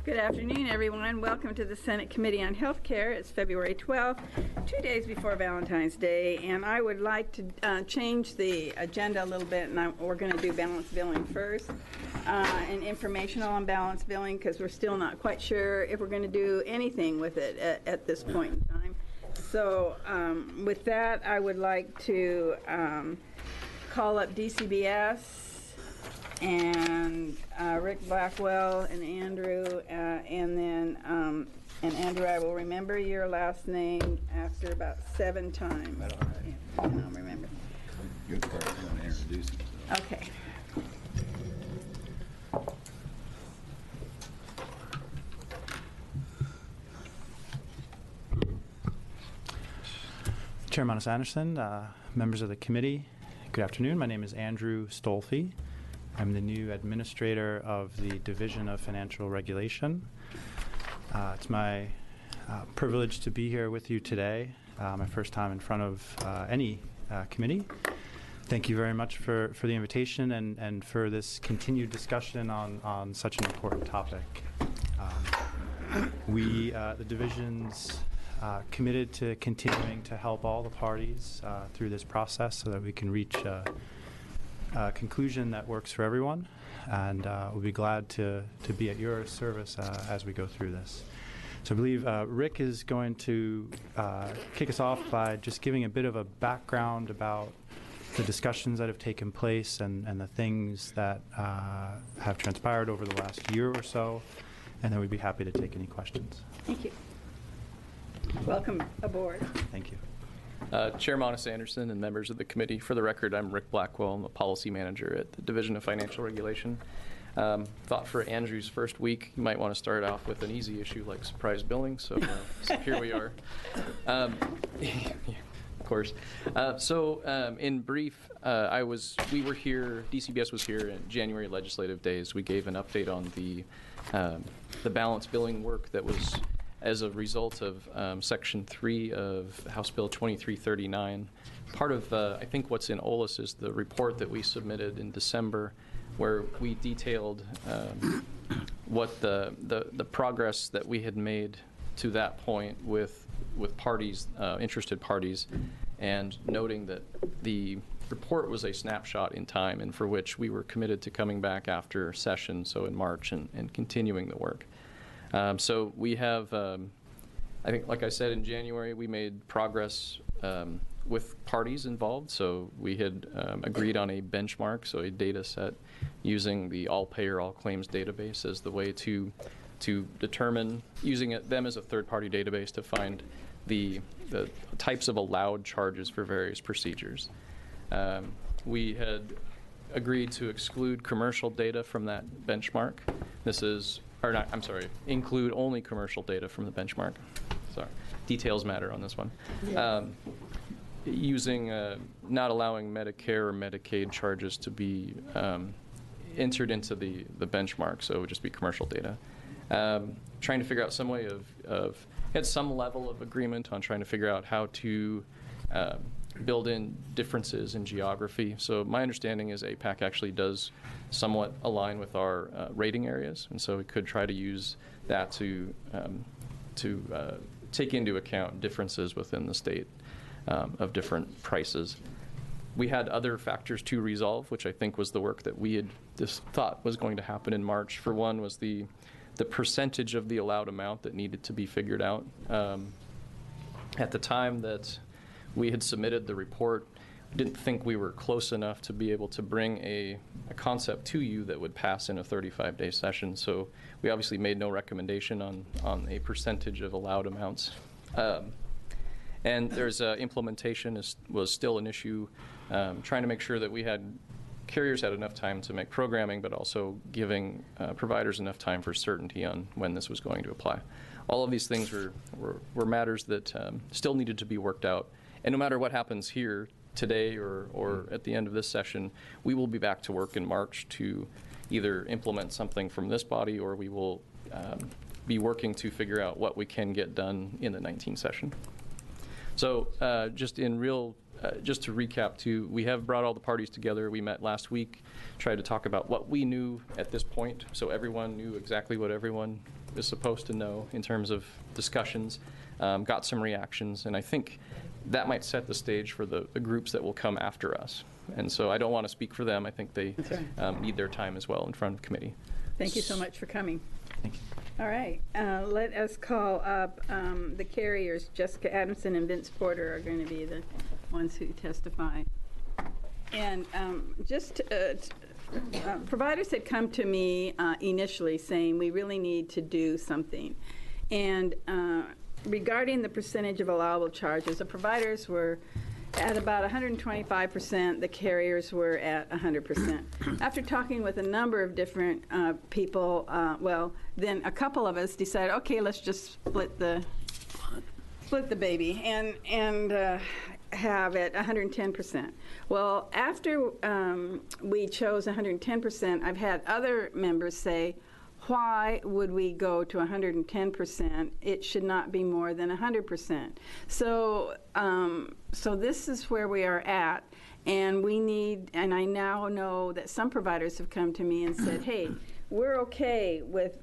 Good afternoon, everyone. Welcome to the Senate Committee on Healthcare. It's February 12th, 2 days before Valentine's Day, and I would like to change the agenda a little bit, and we're going to do balanced billing first, and informational on balanced billing, because we're still not quite sure if we're going to do anything with it at this point in time. So with that, I would like to call up DCBS and Rick Blackwell and Andrew, and then and Andrew, I will remember your last name after about 7 times. That's all right. Yeah, and I'll remember. Good part. You want to introduce himself. Okay. Chair Monis Anderson, members of the committee, good afternoon. My name is Andrew Stolfi. I'm the new administrator of the Division of Financial Regulation. It's my privilege to be here with you today, my first time in front of any committee. Thank you very much for the invitation and for this continued discussion on such an important topic. The division's committed to continuing to help all the parties through this process so that we can reach a conclusion that works for everyone, and we'll be glad to be at your service as we go through this. So I believe Rick is going to kick us off by just giving a bit of a background about the discussions that have taken place and the things that have transpired over the last year or so, and then we'd be happy to take any questions. Thank you. Welcome aboard. Thank you. Chair Monis Anderson and members of the committee, for the record, I'm Rick Blackwell. I'm the policy manager at the Division of Financial Regulation. Thought for Andrew's first week, you might want to start off with an easy issue like surprise billing, so here we are. Of course. In brief, we were here, DCBS was here in January legislative days. We gave an update on the balance billing work that was as a result of Section 3 of House Bill 2339. Part of, I think what's in OLAS is the report that we submitted in December, where we detailed what the progress that we had made to that point with parties, interested parties, and noting that the report was a snapshot in time and for which we were committed to coming back after session, so in March, and continuing the work. So we have, I think, like I said, in January, we made progress with parties involved. So we had agreed on a benchmark, so a data set using the all-payer, all-claims database as the way to determine, using them as a third-party database to find the types of allowed charges for various procedures. We had agreed to exclude commercial data from that benchmark. Include only commercial data from the benchmark. Sorry, details matter on this one. Yeah. Not allowing Medicare or Medicaid charges to be entered into the benchmark, so it would just be commercial data. Trying to figure out some way of had some level of agreement on trying to figure out how to build in differences in geography. So my understanding is APAC actually does somewhat align with our rating areas, and so we could try to use that to take into account differences within the state of different prices. We had other factors to resolve, which I think was the work that we had just thought was going to happen in March. For one was the percentage of the allowed amount that needed to be figured out. At the time that we had submitted the report, didn't think we were close enough to be able to bring a concept to you that would pass in a 35-day session. So we obviously made no recommendation on a percentage of allowed amounts. And there's implementation was still an issue, trying to make sure that carriers had enough time to make programming, but also giving providers enough time for certainty on when this was going to apply. All of these things were matters that still needed to be worked out. And no matter what happens here today or at the end of this session, we will be back to work in March to either implement something from this body, or we will be working to figure out what we can get done in the 19 session. So just to recap too, we have brought all the parties together. We met last week, tried to talk about what we knew at this point, so everyone knew exactly what everyone is supposed to know in terms of discussions, got some reactions, and I think that might set the stage for the groups that will come after us. And so I don't want to speak for them. I think they need their time as well in front of committee. Thank you so much for coming. Thank you. All right, let us call up the carriers. Jessica Adamson and Vince Porter are going to be the ones who testify. And providers had come to me initially saying we really need to do something. And regarding the percentage of allowable charges, the providers were at about 125%, the carriers were at 100%. After talking with a number of different people, then a couple of us decided, okay, let's just split the baby and have it 110%. Well, after we chose 110%, I've had other members say, why would we go to 110%? It should not be more than 100%. So this is where we are at, and we need, and I now know that some providers have come to me and said, hey, we're okay with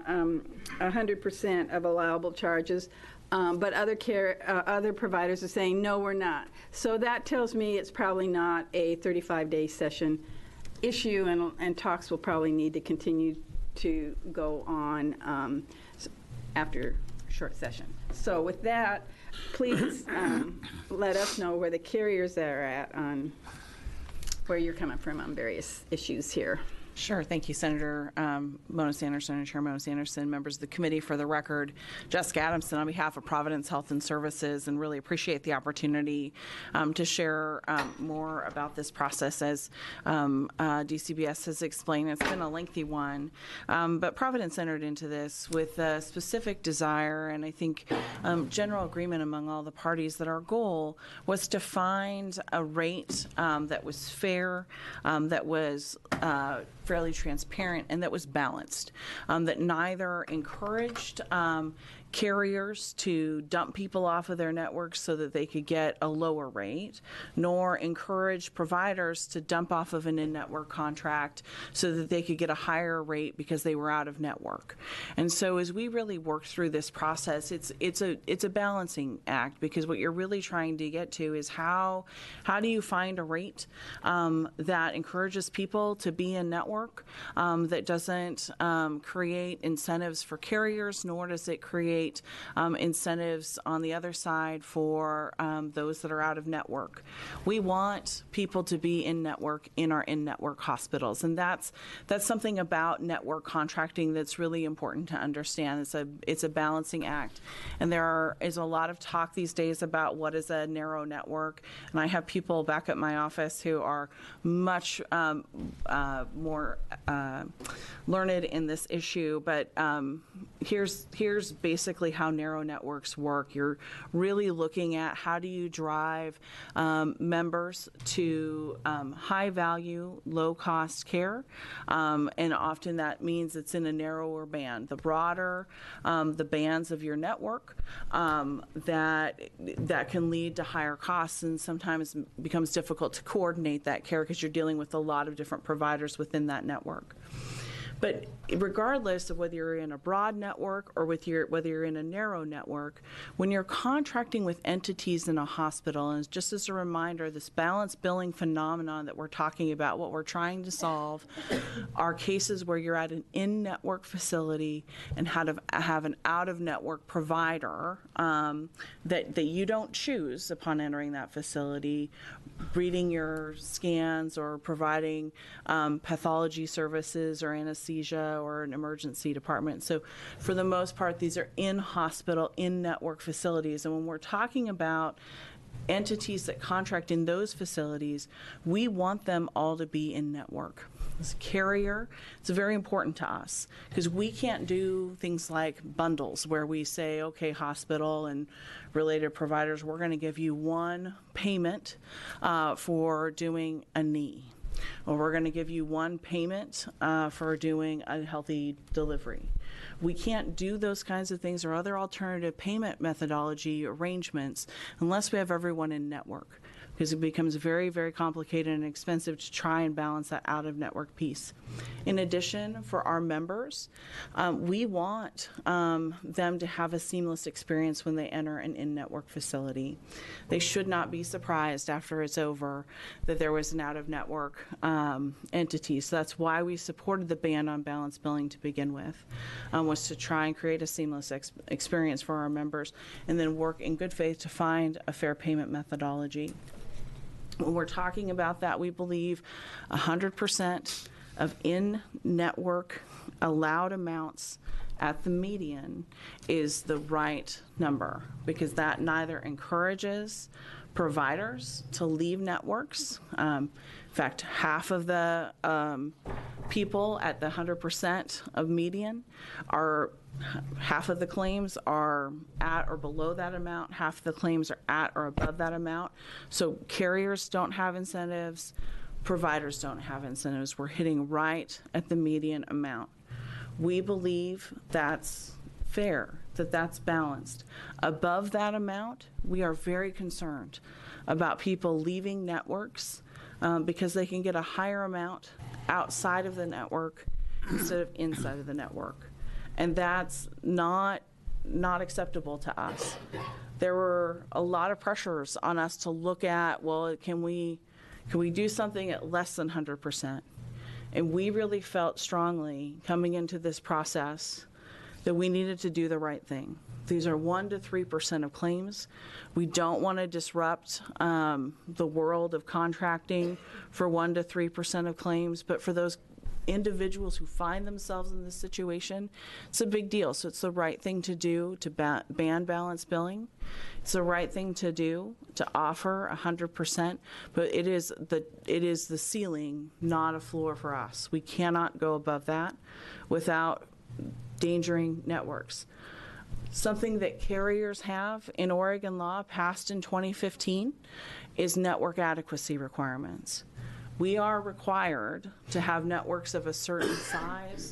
100% of allowable charges, but other providers are saying, no, we're not. So that tells me it's probably not a 35-day session issue, and talks will probably need to continue to go on after short session. So with that, please let us know where the carriers are at on where you're coming from on various issues here. Sure. Thank you, Senator Mona Sanderson and Chair Mona Sanderson, members of the committee. For the record, Jessica Adamson on behalf of Providence Health and Services, and really appreciate the opportunity to share more about this process. As DCBS has explained, it's been a lengthy one, but Providence entered into this with a specific desire, and I think general agreement among all the parties that our goal was to find a rate that was fair, that was fairly transparent, and that was balanced, that neither encouraged carriers to dump people off of their networks so that they could get a lower rate, nor encourage providers to dump off of an in-network contract so that they could get a higher rate because they were out of network. And so as we really work through this process, it's a balancing act, because what you're really trying to get to is how do you find a rate that encourages people to be in network, that doesn't create incentives for carriers, nor does it create incentives on the other side for those that are out of network. We want people to be in network in our in-network hospitals, and that's something about network contracting that's really important to understand. It's a balancing act, and there is a lot of talk these days about what is a narrow network, and I have people back at my office who are much more learned in this issue, but here's basically how narrow networks work. You're really looking at how do you drive members to high-value, low-cost care, and often that means it's in a narrower band. The broader the bands of your network, that can lead to higher costs, and sometimes becomes difficult to coordinate that care because you're dealing with a lot of different providers within that network. But regardless of whether you're in a broad network or whether you're in a narrow network, when you're contracting with entities in a hospital, and just as a reminder, this balanced billing phenomenon that we're talking about, what we're trying to solve are cases where you're at an in-network facility and have an out-of-network provider that you don't choose upon entering that facility, reading your scans or providing pathology services or anesthesia or an emergency department. So for the most part, these are in-hospital, in-network facilities. And when we're talking about entities that contract in those facilities, we want them all to be in network. As a carrier, it's very important to us because we can't do things like bundles where we say, okay, hospital and related providers, we're going to give you one payment for doing a knee. or we're going to give you one payment for doing a healthy delivery. We can't do those kinds of things or other alternative payment methodology arrangements unless we have everyone in network, because it becomes very, very complicated and expensive to try and balance that out-of-network piece. In addition, for our members, we want them to have a seamless experience when they enter an in-network facility. They should not be surprised after it's over that there was an out-of-network entity. So that's why we supported the ban on balance billing to begin with, was to try and create a seamless experience for our members and then work in good faith to find a fair payment methodology. When we're talking about that, we believe 100% of in-network allowed amounts at the median is the right number, because that neither encourages providers to leave networks. In fact, half of the people at the 100% of median are, half of the claims are at or below that amount, half of the claims are at or above that amount. So carriers don't have incentives, providers don't have incentives. We're hitting right at the median amount. We believe that's fair, that that's balanced. Above that amount, we are very concerned about people leaving networks because they can get a higher amount outside of the network instead of inside of the network. And that's not acceptable to us. There were a lot of pressures on us to look at, well, can we do something at less than 100%? And we really felt strongly coming into this process that we needed to do the right thing. These are 1% to 3% of claims. We don't want to disrupt the world of contracting for 1% to 3% of claims, but for those individuals who find themselves in this situation, it's a big deal. So it's the right thing to do to ban balance billing. It's the right thing to do to offer 100%, but it is the ceiling, not a floor for us. We cannot go above that without endangering networks. Something that carriers have in Oregon law passed in 2015 is network adequacy requirements. We are required to have networks of a certain size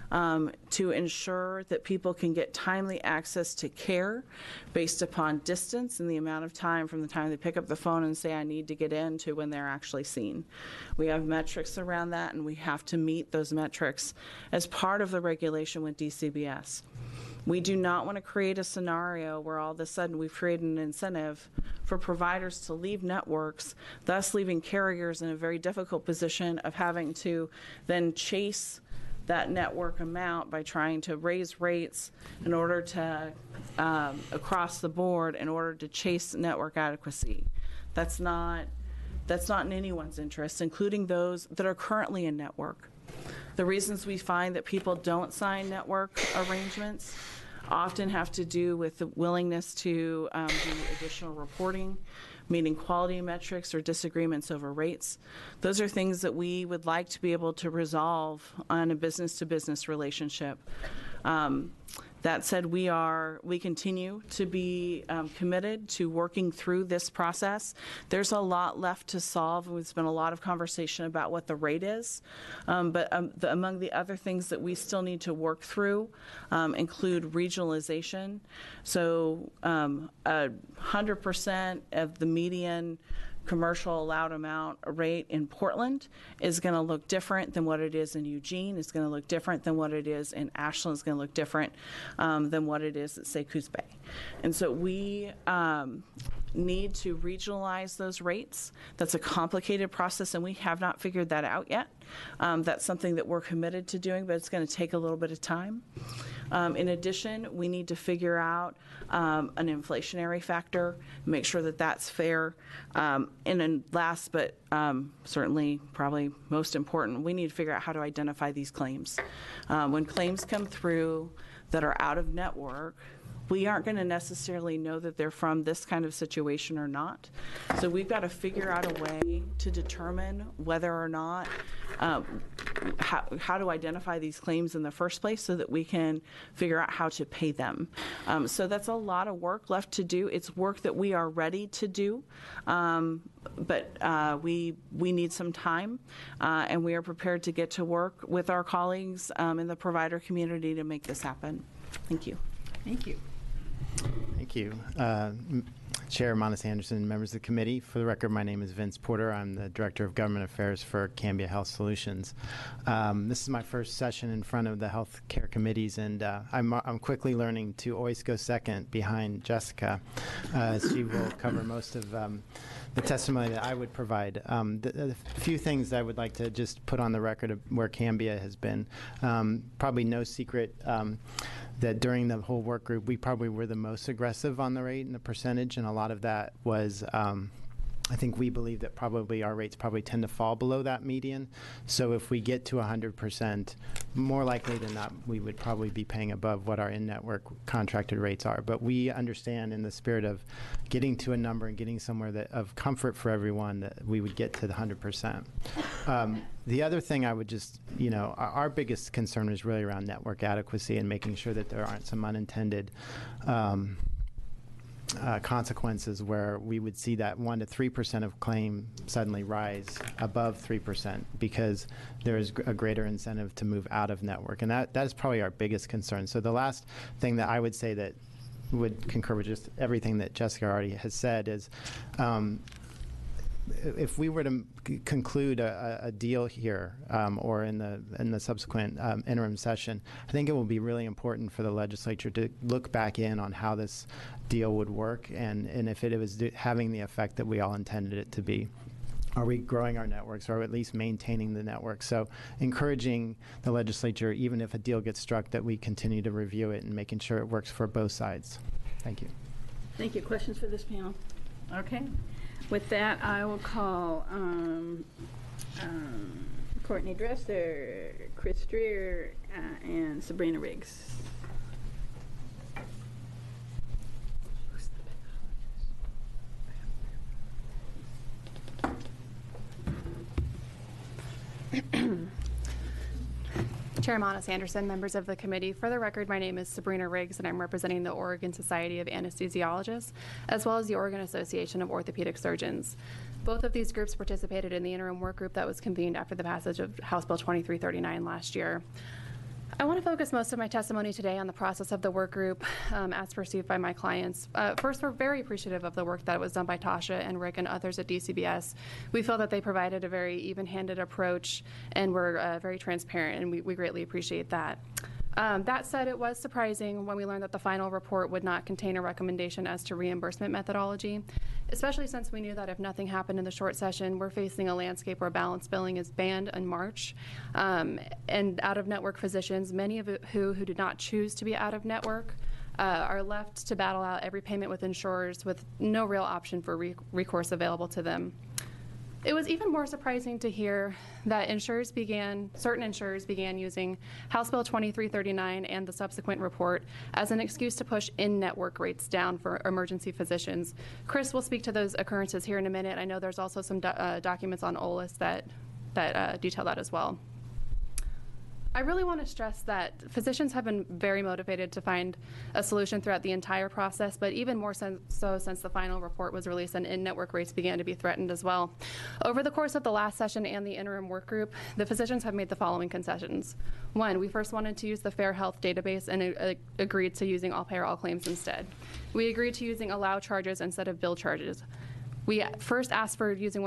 to ensure that people can get timely access to care based upon distance and the amount of time from the time they pick up the phone and say, I need to get in, to when they're actually seen. We have metrics around that, and we have to meet those metrics as part of the regulation with DCBS. We do not want to create a scenario where all of a sudden we've created an incentive for providers to leave networks, thus leaving carriers in a very difficult position of having to then chase that network amount by trying to raise rates in order to, across the board, in order to chase network adequacy. That's not in anyone's interest, including those that are currently in network. The reasons we find that people don't sign network arrangements often have to do with the willingness to do additional reporting, meeting quality metrics or disagreements over rates. Those are things that we would like to be able to resolve on a business-to-business relationship. That said, we continue to be committed to working through this process. There's a lot left to solve. There's been a lot of conversation about what the rate is, but among the other things that we still need to work through include regionalization. So 100% of the median commercial allowed amount rate in Portland is going to look different than what it is in Eugene. It's going to look different than what it is in Ashland. It's going to look different than what it is at, say, Coos Bay. And so we need to regionalize those rates. That's a complicated process, and we have not figured that out yet. That's something that we're committed to doing, but it's going to take a little bit of time. In addition, we need to figure out an inflationary factor, make sure that that's fair. And then last, but certainly probably most important, we need to figure out how to identify these claims. When claims come through that are out of network, we aren't going to necessarily know that they're from this kind of situation or not. So we've got to figure out a way to determine whether or not, how to identify these claims in the first place so that we can figure out how to pay them. So that's a lot of work left to do. It's work that we are ready to do, but we need some time, and we are prepared to get to work with our colleagues in the provider community to make this happen. Thank you. Thank you. Thank you. Chair Monis Anderson, members of the committee. For the record, my name is Vince Porter. I'm the Director of Government Affairs for Cambia Health Solutions. This is my first session in front of the health care committees, and I'm quickly learning to always go second behind Jessica. She will cover most of the testimony that I would provide. The few things I would like to just put on the record of where Cambia has been. Probably no secret that during the whole work group, we probably were the most aggressive on the rate and the percentage, and a lot of that was, I think we believe that probably our rates probably tend to fall below that median. So if we get to 100%, more likely than not, we would probably be paying above what our in-network contracted rates are. But we understand in the spirit of getting to a number and getting somewhere that of comfort for everyone that we would get to the 100%. The other thing I would just, our biggest concern is really around network adequacy and making sure that there aren't some unintended consequences where we would see that 1 to 3% of claim suddenly rise above 3% because there is a greater incentive to move out of network. And that is probably our biggest concern. So the last thing that I would say that would concur with just everything that Jessica already has said is if we were to conclude a deal here or in the subsequent interim session, I think it will be really important for the legislature to look back in on how this deal would work and if it was having the effect that we all intended it to be. Are we growing our networks or at least maintaining the network? So encouraging the legislature, even if a deal gets struck, that we continue to review it and making sure it works for both sides. Thank you. Thank you. Questions for this panel? Okay. With that, I will call Courtney Dresser, Chris Dreer, and Sabrina Riggs. Chair Monis Anderson, members of the committee. For the record, my name is Sabrina Riggs, and I'm representing the Oregon Society of Anesthesiologists, as well as the Oregon Association of Orthopedic Surgeons. Both of these groups participated in the interim work group that was convened after the passage of House Bill 2339 last year. I want to focus most of my testimony today on the process of the work group as perceived by my clients. First, we're very appreciative of the work that was done by Tasha and Rick and others at DCBS. We feel that they provided a very even-handed approach and were very transparent, and we greatly appreciate that. That said, it was surprising when we learned that the final report would not contain a recommendation as to reimbursement methodology, especially since we knew that if nothing happened in the short session, we're facing a landscape where balance billing is banned in March. And out-of-network physicians, many of who did not choose to be out-of-network, are left to battle out every payment with insurers with no real option for recourse available to them. It was even more surprising to hear that certain insurers began using House Bill 2339 and the subsequent report as an excuse to push in-network rates down for emergency physicians. Chris will speak to those occurrences here in a minute. I know there's also some documents on OLIS that detail that as well. I really want to stress that physicians have been very motivated to find a solution throughout the entire process, but even more so since the final report was released and in-network rates began to be threatened as well. Over the course of the last session and the interim work group, the physicians have made the following concessions. One, we first wanted to use the Fair Health database and agreed to using all payer, all claims instead. We agreed to using allow charges instead of bill charges. We first asked for using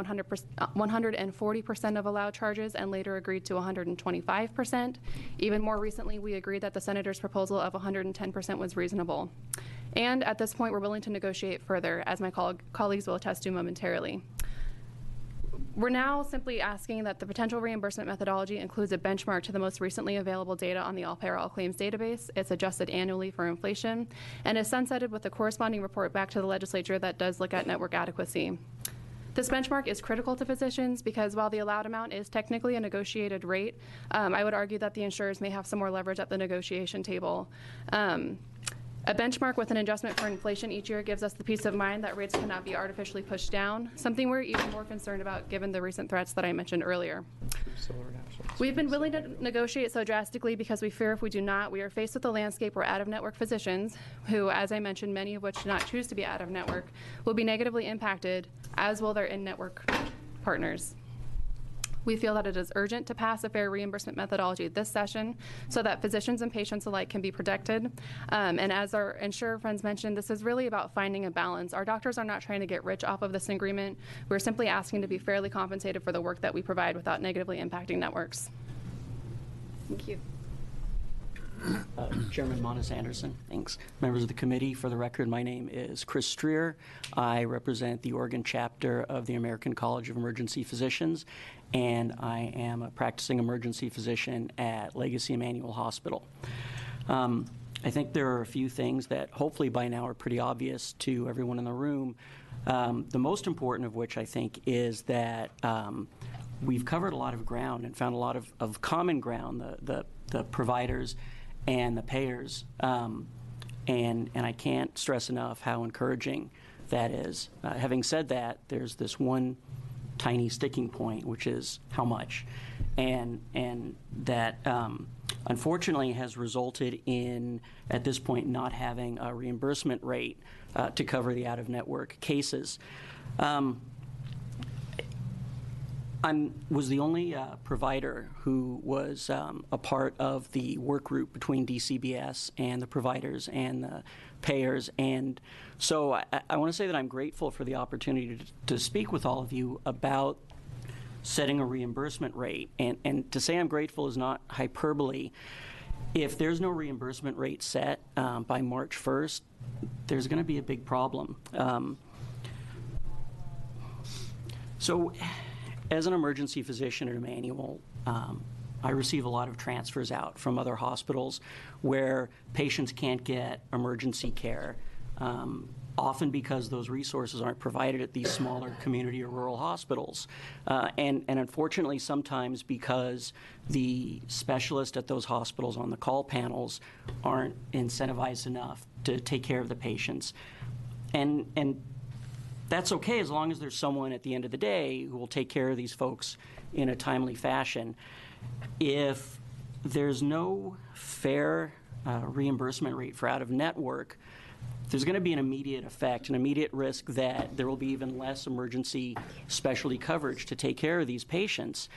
140% of allowed charges and later agreed to 125%. Even more recently, we agreed that the Senator's proposal of 110% was reasonable. And at this point, we're willing to negotiate further, as my colleagues will attest to momentarily. We're now simply asking that the potential reimbursement methodology includes a benchmark to the most recently available data on the All Payer, All Claims database. It's adjusted annually for inflation and is sunsetted with a corresponding report back to the legislature that does look at network adequacy. This benchmark is critical to physicians because while the allowed amount is technically a negotiated rate, I would argue that the insurers may have some more leverage at the negotiation table. A benchmark with an adjustment for inflation each year gives us the peace of mind that rates cannot be artificially pushed down, something we're even more concerned about given the recent threats that I mentioned earlier. We've been willing to negotiate so drastically because we fear if we do not, we are faced with a landscape where out-of-network physicians, who, as I mentioned, many of which do not choose to be out-of-network, will be negatively impacted, as will their in-network partners. We feel that it is urgent to pass a fair reimbursement methodology this session so that physicians and patients alike can be protected. And as our insurer friends mentioned, this is really about finding a balance. Our doctors are not trying to get rich off of this agreement. We're simply asking to be fairly compensated for the work that we provide without negatively impacting networks. Thank you. Chairman Monis Anderson, thanks. Members of the committee, for the record, my name is Chris Streer. I represent the Oregon chapter of the American College of Emergency Physicians, and I am a practicing emergency physician at Legacy Emmanuel Hospital. I think there are a few things that hopefully by now are pretty obvious to everyone in the room. The most important of which I think is that we've covered a lot of ground and found a lot of common ground, the providers and the payers, and I can't stress enough how encouraging that is. Having said that, there's this one tiny sticking point, which is how much, and that unfortunately has resulted in, at this point, not having a reimbursement rate to cover the out-of-network cases. I was the only provider who was a part of the work group between DCBS and the providers and the payers. And so I want to say that I'm grateful for the opportunity to speak with all of you about setting a reimbursement rate. And to say I'm grateful is not hyperbole. If there's no reimbursement rate set by March 1st, there's going to be a big problem. As an emergency physician at Emmanuel, I receive a lot of transfers out from other hospitals where patients can't get emergency care, often because those resources aren't provided at these smaller community or rural hospitals. And unfortunately, sometimes because the specialists at those hospitals on the call panels aren't incentivized enough to take care of the patients. And that's okay as long as there's someone at the end of the day who will take care of these folks in a timely fashion. If there's no fair reimbursement rate for out-of-network, there's going to be an immediate effect, an immediate risk that there will be even less emergency specialty coverage to take care of these patients.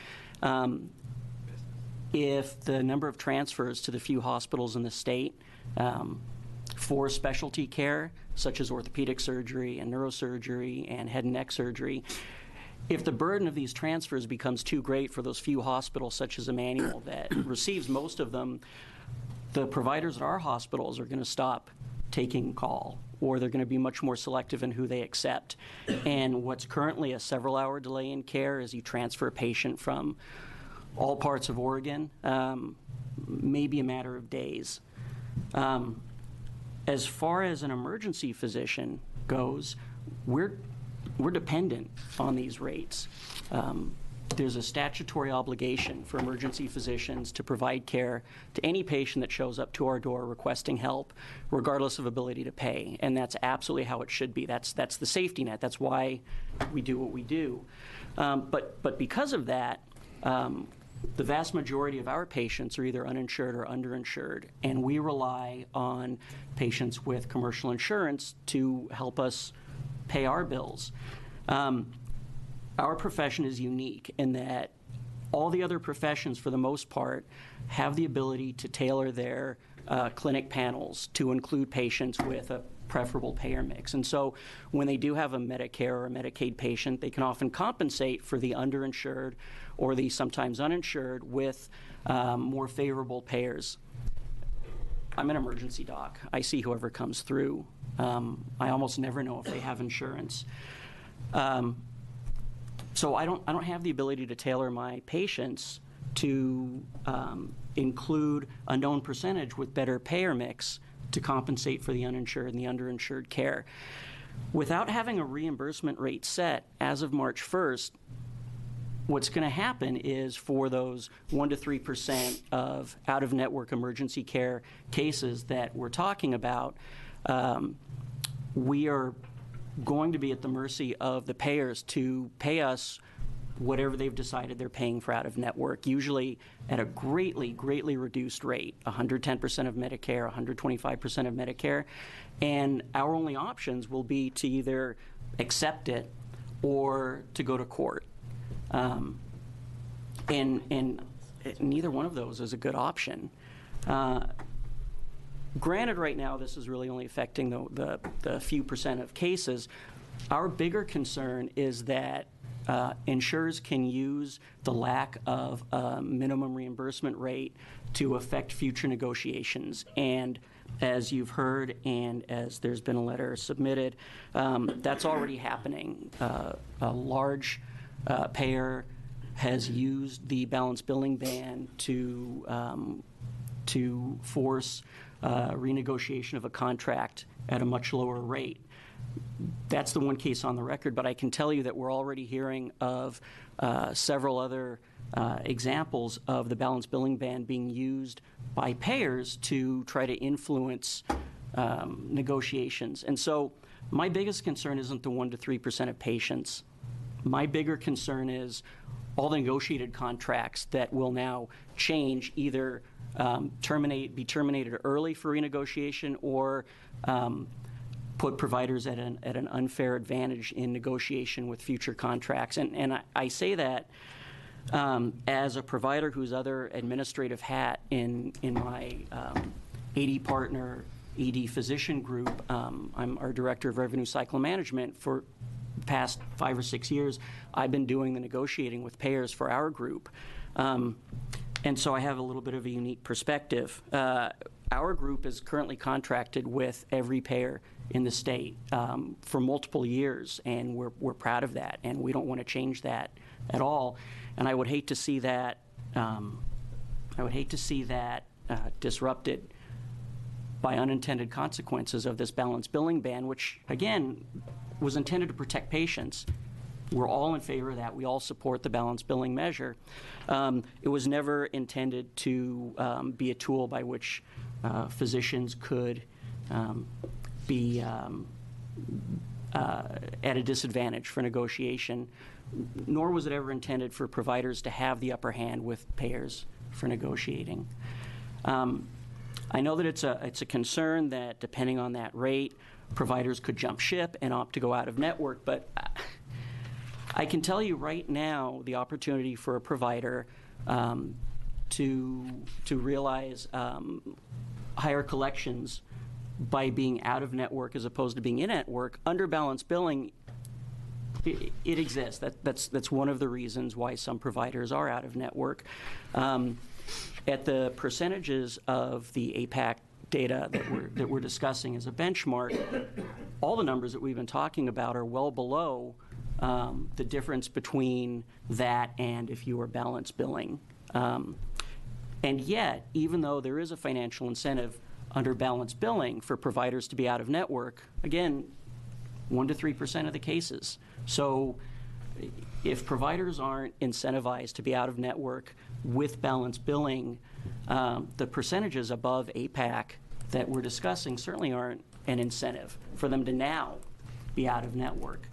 If the number of transfers to the few hospitals in the state for specialty care, such as orthopedic surgery and neurosurgery and head and neck surgery, if the burden of these transfers becomes too great for those few hospitals, such as Emmanuel, that receives most of them, the providers at our hospitals are going to stop taking call, or they're going to be much more selective in who they accept. And what's currently a several-hour delay in care as you transfer a patient from all parts of Oregon may be a matter of days. As far as an emergency physician goes, we're dependent on these rates. There's a statutory obligation for emergency physicians to provide care to any patient that shows up to our door requesting help, regardless of ability to pay. And that's absolutely how it should be. That's the safety net. That's why we do what we do. But because of that, the vast majority of our patients are either uninsured or underinsured, and we rely on patients with commercial insurance to help us pay our bills. Our profession is unique in that all the other professions, for the most part, have the ability to tailor their clinic panels to include patients with a preferable payer mix. And so when they do have a Medicare or a Medicaid patient, they can often compensate for the underinsured or the sometimes uninsured with more favorable payers. I'm an emergency doc. I see whoever comes through. I almost never know if they have insurance. So I don't have the ability to tailor my patients to include a known percentage with better payer mix to compensate for the uninsured and the underinsured care. Without having a reimbursement rate set as of March 1st, what's going to happen is for those 1 to 3% of out-of-network emergency care cases that we're talking about, we are going to be at the mercy of the payers to pay us whatever they've decided they're paying for out-of-network, usually at a greatly, greatly reduced rate, 110% of Medicare, 125% of Medicare. And our only options will be to either accept it or to go to court. And neither one of those is a good option. Granted, right now, this is really only affecting the few percent of cases. Our bigger concern is that insurers can use the lack of a minimum reimbursement rate to affect future negotiations. And as you've heard, and as there's been a letter submitted, that's already happening. A large payer has used the balance billing ban to force renegotiation of a contract at a much lower rate. That's the one case on the record, but I can tell you that we're already hearing of several other examples of the balance billing ban being used by payers to try to influence negotiations. And so my biggest concern isn't the 1 to 3% of patients. My bigger concern is all the negotiated contracts that will now change, either be terminated early for renegotiation or put providers at an unfair advantage in negotiation with future contracts. And I say that as a provider whose other administrative hat in my 80-partner ED physician group, I'm our Director of Revenue Cycle Management. For the past 5 or 6 years, I've been doing the negotiating with payers for our group. And so I have a little bit of a unique perspective. Our group is currently contracted with every payer in the state for multiple years, and we're proud of that, and we don't want to change that at all. And I would hate to see that. Disrupted by unintended consequences of this balance billing ban, which again was intended to protect patients. We're all in favor of that. We all support the balance billing measure. It was never intended to be a tool by which physicians could be at a disadvantage for negotiation, nor was it ever intended for providers to have the upper hand with payers for negotiating. I know that it's a concern that depending on that rate, providers could jump ship and opt to go out of network, but I can tell you right now the opportunity for a provider to realize higher collections by being out of network as opposed to being in network under balance billing, it exists. That's one of the reasons why some providers are out of network. At the percentages of the APAC data that we're discussing as a benchmark, all the numbers that we've been talking about are well below the difference between that and if you were balance billing. And yet, even though there is a financial incentive under balance billing for providers to be out of network, again, 1 to 3% of the cases. So if providers aren't incentivized to be out of network with balance billing, the percentages above APAC that we're discussing certainly aren't an incentive for them to now be out of network.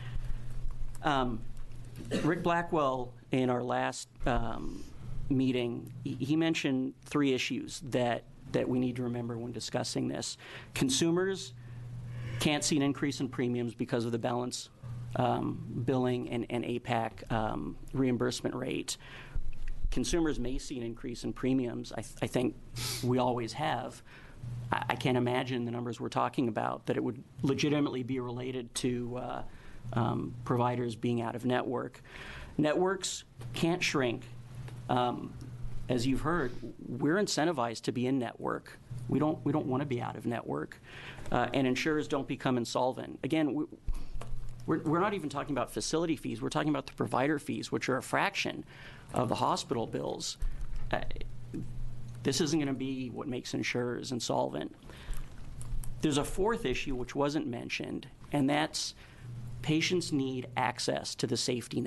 Rick Blackwell, in our last meeting, he mentioned 3 issues that we need to remember when discussing this. Consumers can't see an increase in premiums because of the balance billing and APAC reimbursement rate. Consumers may see an increase in premiums. I think we always have. I can't imagine the numbers we're talking about that it would legitimately be related to providers being out of network. Networks can't shrink. As you've heard, we're incentivized to be in network. We don't want to be out of network. And insurers don't become insolvent. Again, we're not even talking about facility fees. We're talking about the provider fees, which are a fraction of the hospital bills. This isn't going to be what makes insurers insolvent. There's a 4th issue which wasn't mentioned, and that's patients need access to the safety net.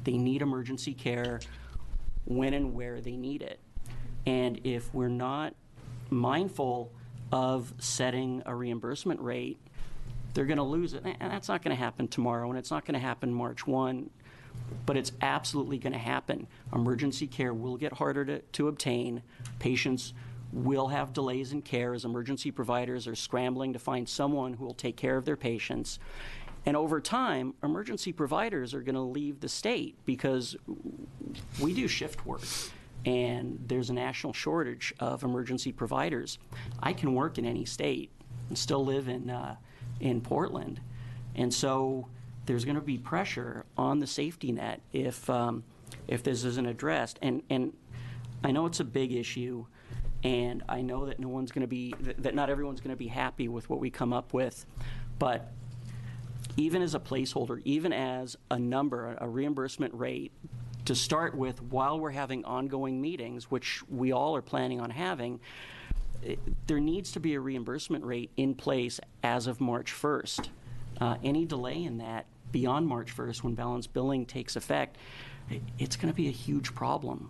They need emergency care when and where they need it. And if we're not mindful of setting a reimbursement rate, they're going to lose it. And that's not going to happen tomorrow, and it's not going to happen March 1, but it's absolutely going to happen. Emergency care will get harder to obtain. Patients will have delays in care as emergency providers are scrambling to find someone who will take care of their patients. And over time, emergency providers are going to leave the state because we do shift work, and there's a national shortage of emergency providers. I can work in any state and still live in Portland, and so there's going to be pressure on the safety net if this isn't addressed. And I know it's a big issue, and I know that not everyone's going to be happy with what we come up with, but even as a placeholder, even as a number, a reimbursement rate to start with while we're having ongoing meetings, which we all are planning on having, there needs to be a reimbursement rate in place as of March 1st. Any delay in that beyond March 1st when balance billing takes effect, it's going to be a huge problem.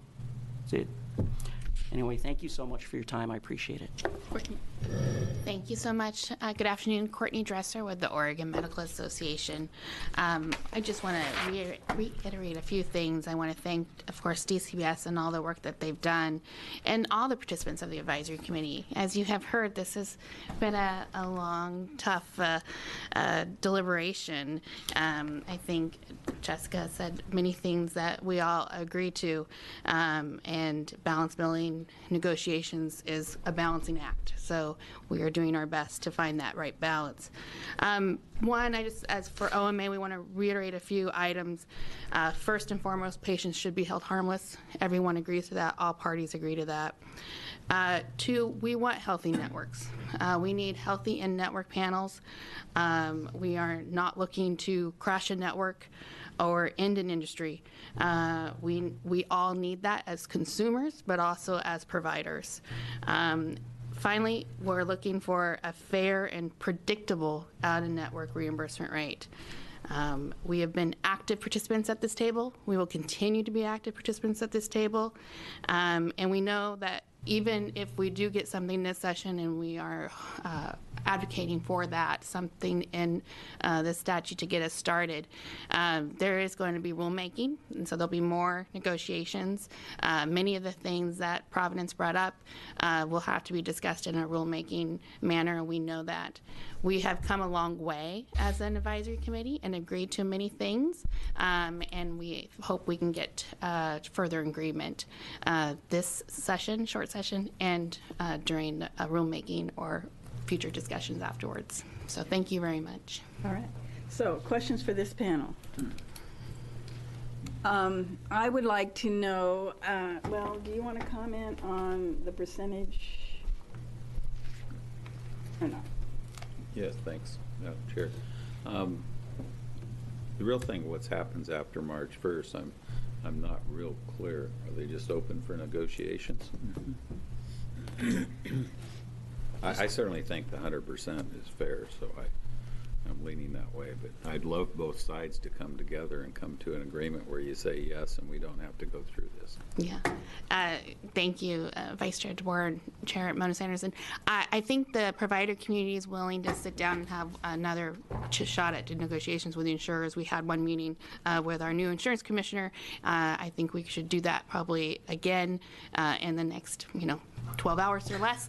Anyway, thank you so much for your time. I appreciate it. Thank you so much. Good afternoon. Courtney Dresser with the Oregon Medical Association. I just want to reiterate a few things. I want to thank, of course, DCBS and all the work that they've done, and all the participants of the advisory committee. As you have heard, this has been a long, tough deliberation. I think Jessica said many things that we all agree to, and balance billing negotiations is a balancing act. So we are doing our best to find that right balance. One, as for OMA, we want to reiterate a few items. First and foremost, patients should be held harmless. Everyone agrees to that. All parties agree to that. Two, we want healthy networks. We need healthy in-network panels. We are not looking to crash a network or end an industry. We all need that as consumers, but also as providers. Finally, we're looking for a fair and predictable out-of-network reimbursement rate. We have been active participants at this table. We will continue to be active participants at this table. And we know that even if we do get something this session, and we are advocating for that, something in the statute to get us started, there is going to be rulemaking, and so there'll be more negotiations. Many of the things that Providence brought up will have to be discussed in a rulemaking manner, and we know that. We have come a long way as an advisory committee and agreed to many things, and we hope we can get further agreement this session, short session, and during a rulemaking or future discussions afterwards. So thank you very much. All right. So questions for this panel? I would like to know, well, do you want to comment on the percentage or not? Yes, thanks, Chair. The real thing, what happens after March 1st, I'm not real clear. Are they just open for negotiations? I certainly think the 100% is fair, so I'm leaning that way. But I'd love both sides to come together and come to an agreement where you say yes and we don't have to go through this. Yeah. Thank you, Vice Chair DeBoer and Chair Mona Sanderson. I think the provider community is willing to sit down and have another shot at negotiations with the insurers. We had one meeting with our new insurance commissioner. I think we should do that probably again in the next, 12 hours or less.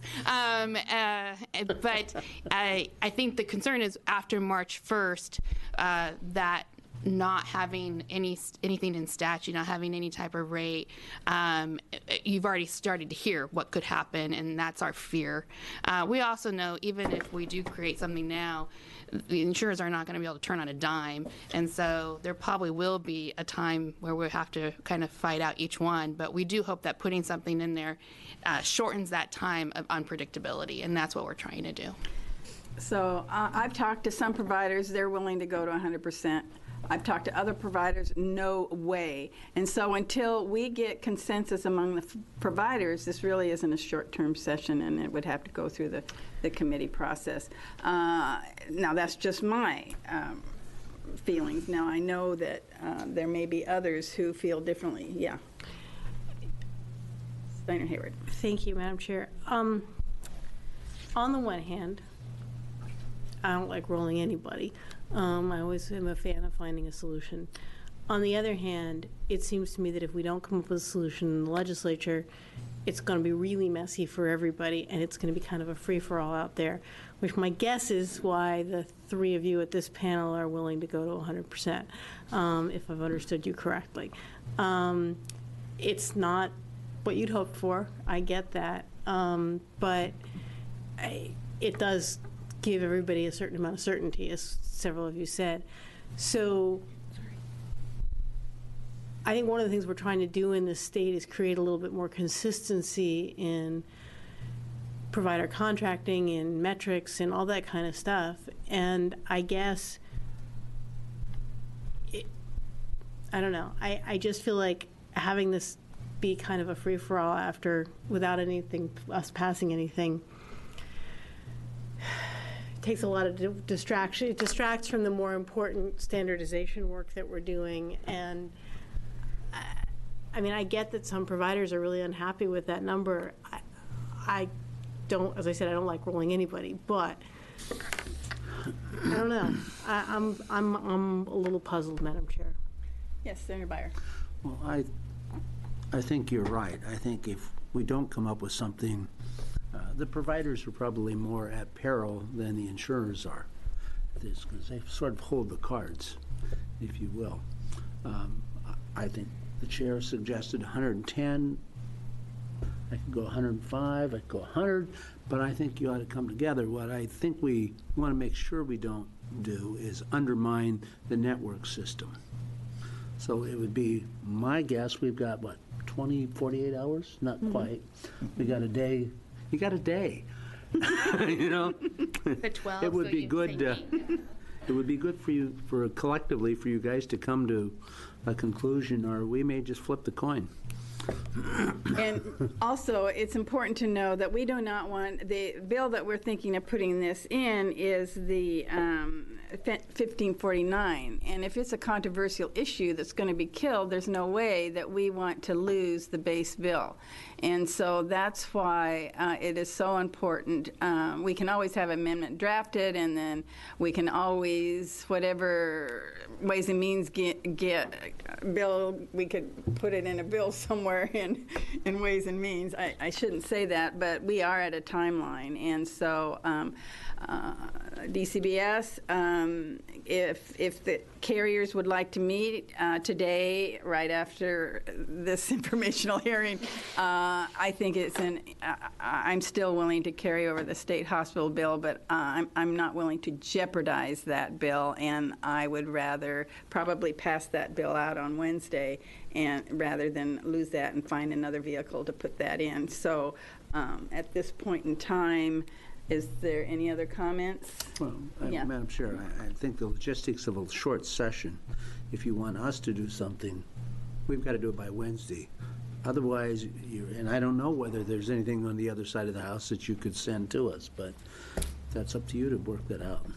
But I think the concern is after March 1st that not having anything in statute, not having any type of rate, you've already started to hear what could happen, and that's our fear. We also know even if we do create something now, the insurers are not going to be able to turn on a dime, and so there probably will be a time where we'll have to kind of fight out each one, but we do hope that putting something in there shortens that time of unpredictability, and that's what we're trying to do. So I've talked to some providers, they're willing to go to 100%. I've talked to other providers, no way. And so until we get consensus among the providers, this really isn't a short-term session, and it would have to go through the committee process. Now, that's just my feelings. Now, I know that there may be others who feel differently. Yeah. Steiner Hayward. Thank you, Madam Chair. On the one hand, I don't like rolling anybody. I always am a fan of finding a solution. On the other hand, it seems to me that if we don't come up with a solution in the legislature, it's going to be really messy for everybody, and it's going to be kind of a free-for-all out there, which my guess is why the three of you at this panel are willing to go to 100%, if I've understood you correctly. It's not what you'd hoped for. I get that. But it does give everybody a certain amount of certainty, as several of you said. So I think one of the things we're trying to do in this state is create a little bit more consistency in provider contracting, in metrics, and all that kind of stuff. And I guess, I don't know, I just feel like having this be kind of a free-for-all after, without anything, us passing anything, takes a lot of distraction. It distracts from the more important standardization work that we're doing. And I mean, I get that some providers are really unhappy with that number. I don't, as I said, I don't like rolling anybody, but I don't know. I'm a little puzzled, Madam Chair. Yes, Senator Byer. Well, I think you're right. I think if we don't come up with something, the providers are probably more at peril than the insurers are. Because they sort of hold the cards, if you will. I think the chair suggested 110. I could go 105, I could go 100, but I think you ought to come together. What I think we want to make sure we don't do is undermine the network system. So it would be my guess, we've got, what, 20, 48 hours? Not quite. We got a day. You got a day. You know? The 12, it would so be you'd good. think. It would be good for you, collectively, for you guys to come to a conclusion, or we may just flip the coin. And also, it's important to know that we do not want, the bill that we're thinking of putting this in is the 1549. And if it's a controversial issue that's going to be killed, there's no way that we want to lose the base bill. And so that's why it is so important. We can always have amendment drafted, and then we can always, whatever Ways and Means get bill, we could put it in a bill somewhere in Ways and Means. I shouldn't say that, but we are at a timeline. And so DCBS, if the carriers would like to meet today, right after this informational hearing, I think it's I'm still willing to carry over the state hospital bill, but I'm not willing to jeopardize that bill, and I would rather probably pass that bill out on Wednesday, and rather than lose that and find another vehicle to put that in. So at this point in time, is there any other comments? Well, Yeah. Madam Chair, I think the logistics of a short session, if you want us to do something, we've got to do it by Wednesday. Otherwise, and I don't know whether there's anything on the other side of the house that you could send to us, but that's up to you to work that out.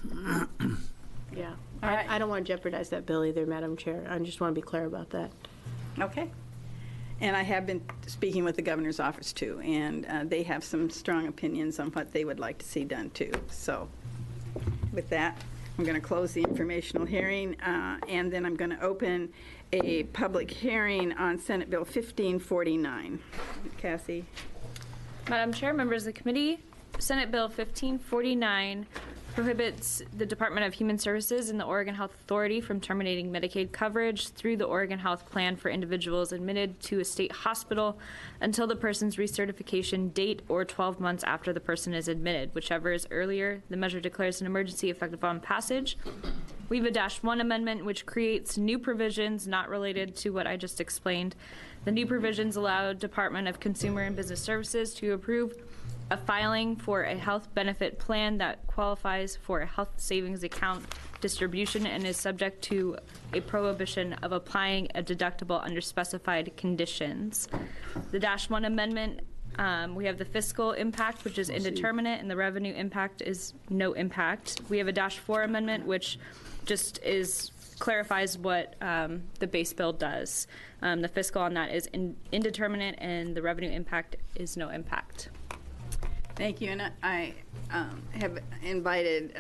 Yeah. All right. I don't want to jeopardize that bill either, Madam Chair. I just want to be clear about that. Okay. And I have been speaking with the governor's office, too, and they have some strong opinions on what they would like to see done, too. So with that, I'm going to close the informational hearing, and then I'm going to open a public hearing on Senate Bill 1549. Cassie? Madam Chair, members of the committee, Senate Bill 1549 prohibits the Department of Human Services and the Oregon Health Authority from terminating Medicaid coverage through the Oregon Health Plan for individuals admitted to a state hospital until the person's recertification date or 12 months after the person is admitted. Whichever is earlier, the measure declares an emergency effective on passage. We have a -1 amendment which creates new provisions not related to what I just explained. The new provisions allow Department of Consumer and Business Services to approve a filing for a health benefit plan that qualifies for a health savings account distribution and is subject to a prohibition of applying a deductible under specified conditions. The -1 amendment, we have the fiscal impact, which is indeterminate, and the revenue impact is no impact. We have a -4 amendment, which just is clarifies what the base bill does. The fiscal on that is indeterminate, and the revenue impact is no impact. Thank you, and I have invited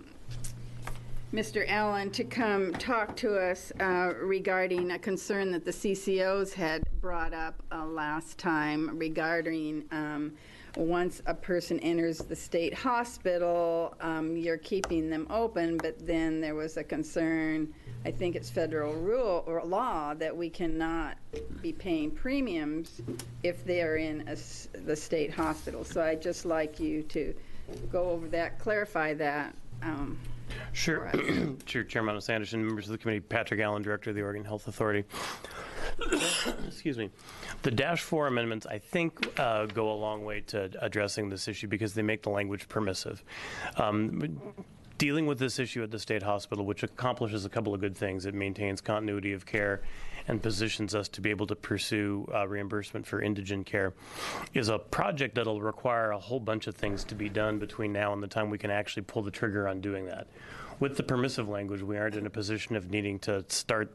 Mr. Allen to come talk to us regarding a concern that the CCOs had brought up last time regarding once a person enters the state hospital, you're keeping them open, but then there was a concern, I think it's federal rule or law, that we cannot be paying premiums if they're in the state hospital. So I'd just like you to go over that, clarify that. Sure. Sure, Chair Anderson, members of the committee, Patrick Allen, Director of the Oregon Health Authority. Excuse me. The -4 amendments, I think, go a long way to addressing this issue because they make the language permissive. Dealing with this issue at the state hospital, which accomplishes a couple of good things. It maintains continuity of care and positions us to be able to pursue reimbursement for indigent care, is a project that'll require a whole bunch of things to be done between now and the time we can actually pull the trigger on doing that. With the permissive language, we aren't in a position of needing to start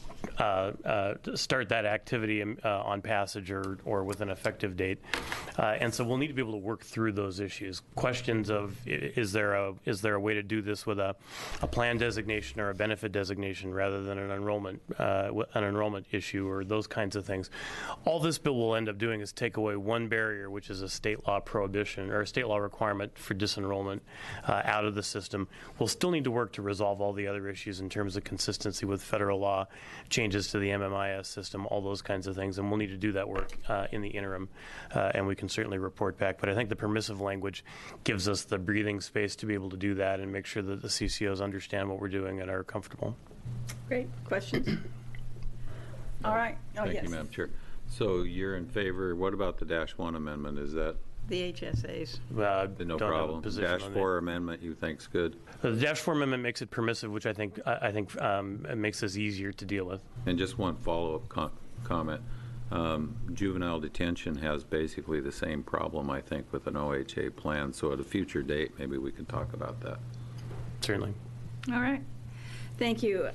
that activity on passage or with an effective date. And so we'll need to be able to work through those issues. Questions of is there a way to do this with a plan designation or a benefit designation rather than an enrollment issue or those kinds of things. All this bill will end up doing is take away one barrier, which is a state law prohibition or a state law requirement for disenrollment out of the system. We'll still need to work to resolve all the other issues in terms of consistency with federal law, changes to the MMIS system, all those kinds of things, and we'll need to do that work in the interim, and we can certainly report back. But I think the permissive language gives us the breathing space to be able to do that and make sure that the CCOs understand what we're doing and are comfortable. Great. Questions? All right. Oh, Thank yes. you, Madam Chair. So you're in favor, what about the -1 amendment? Is that The HSAs. no problem? -4 amendment you think's good? The -4 amendment makes it permissive, which I think it makes us easier to deal with. And just one follow-up comment. Juvenile detention has basically the same problem, I think, with an OHA plan. So at a future date, maybe we can talk about that. Certainly. All right. Thank you.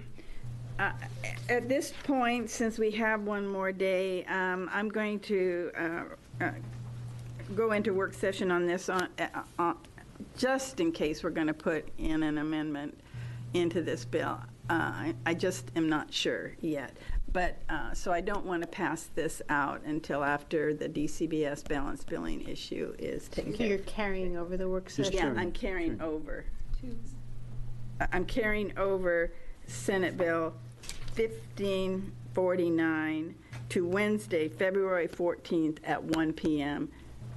At this point, since we have one more day, I'm going to go into work session on this just in case we're going to put in an amendment into this bill. I just am not sure yet. But so I don't want to pass this out until after the DCBS balance billing issue is taken care of. You're carrying over the work session? Yeah, I'm carrying over. I'm carrying over Senate Bill 1549 to Wednesday, February 14th at 1 p.m.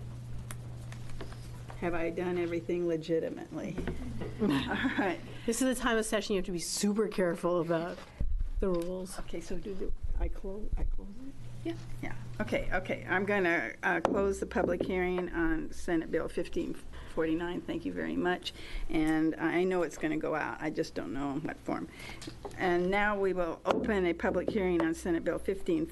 Have I done everything legitimately? All right. This is the time of session you have to be super careful about the rules. Okay, so I close it? Yeah. Yeah. Okay. I'm going to close the public hearing on Senate Bill 1549. Thank you very much. And I know it's going to go out. I just don't know in what form. And now we will open a public hearing on Senate Bill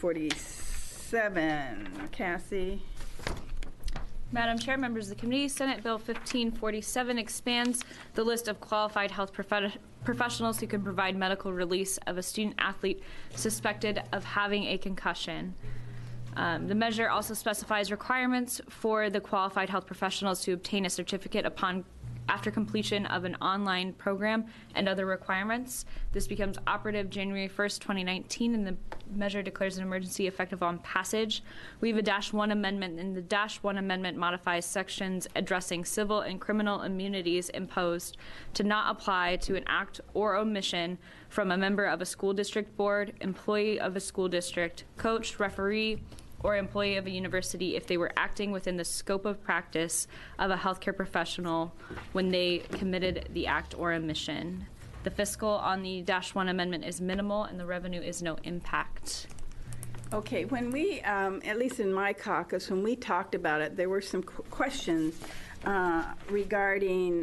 1547. Cassie? Madam Chair, members of the committee, Senate Bill 1547 expands the list of qualified health professionals who can provide medical release of a student athlete suspected of having a concussion. The measure also specifies requirements for the qualified health professionals to obtain a certificate after completion of an online program and other requirements. This becomes operative January 1st, 2019, and the measure declares an emergency effective on passage. We have a -1 amendment, and the -1 amendment modifies sections addressing civil and criminal immunities imposed to not apply to an act or omission from a member of a school district board, employee of a school district, coach, referee, or employee of a university if they were acting within the scope of practice of a healthcare professional when they committed the act or omission. The fiscal on the -1 amendment is minimal and the revenue is no impact. Okay, when we, at least in my caucus, when we talked about it, there were some questions regarding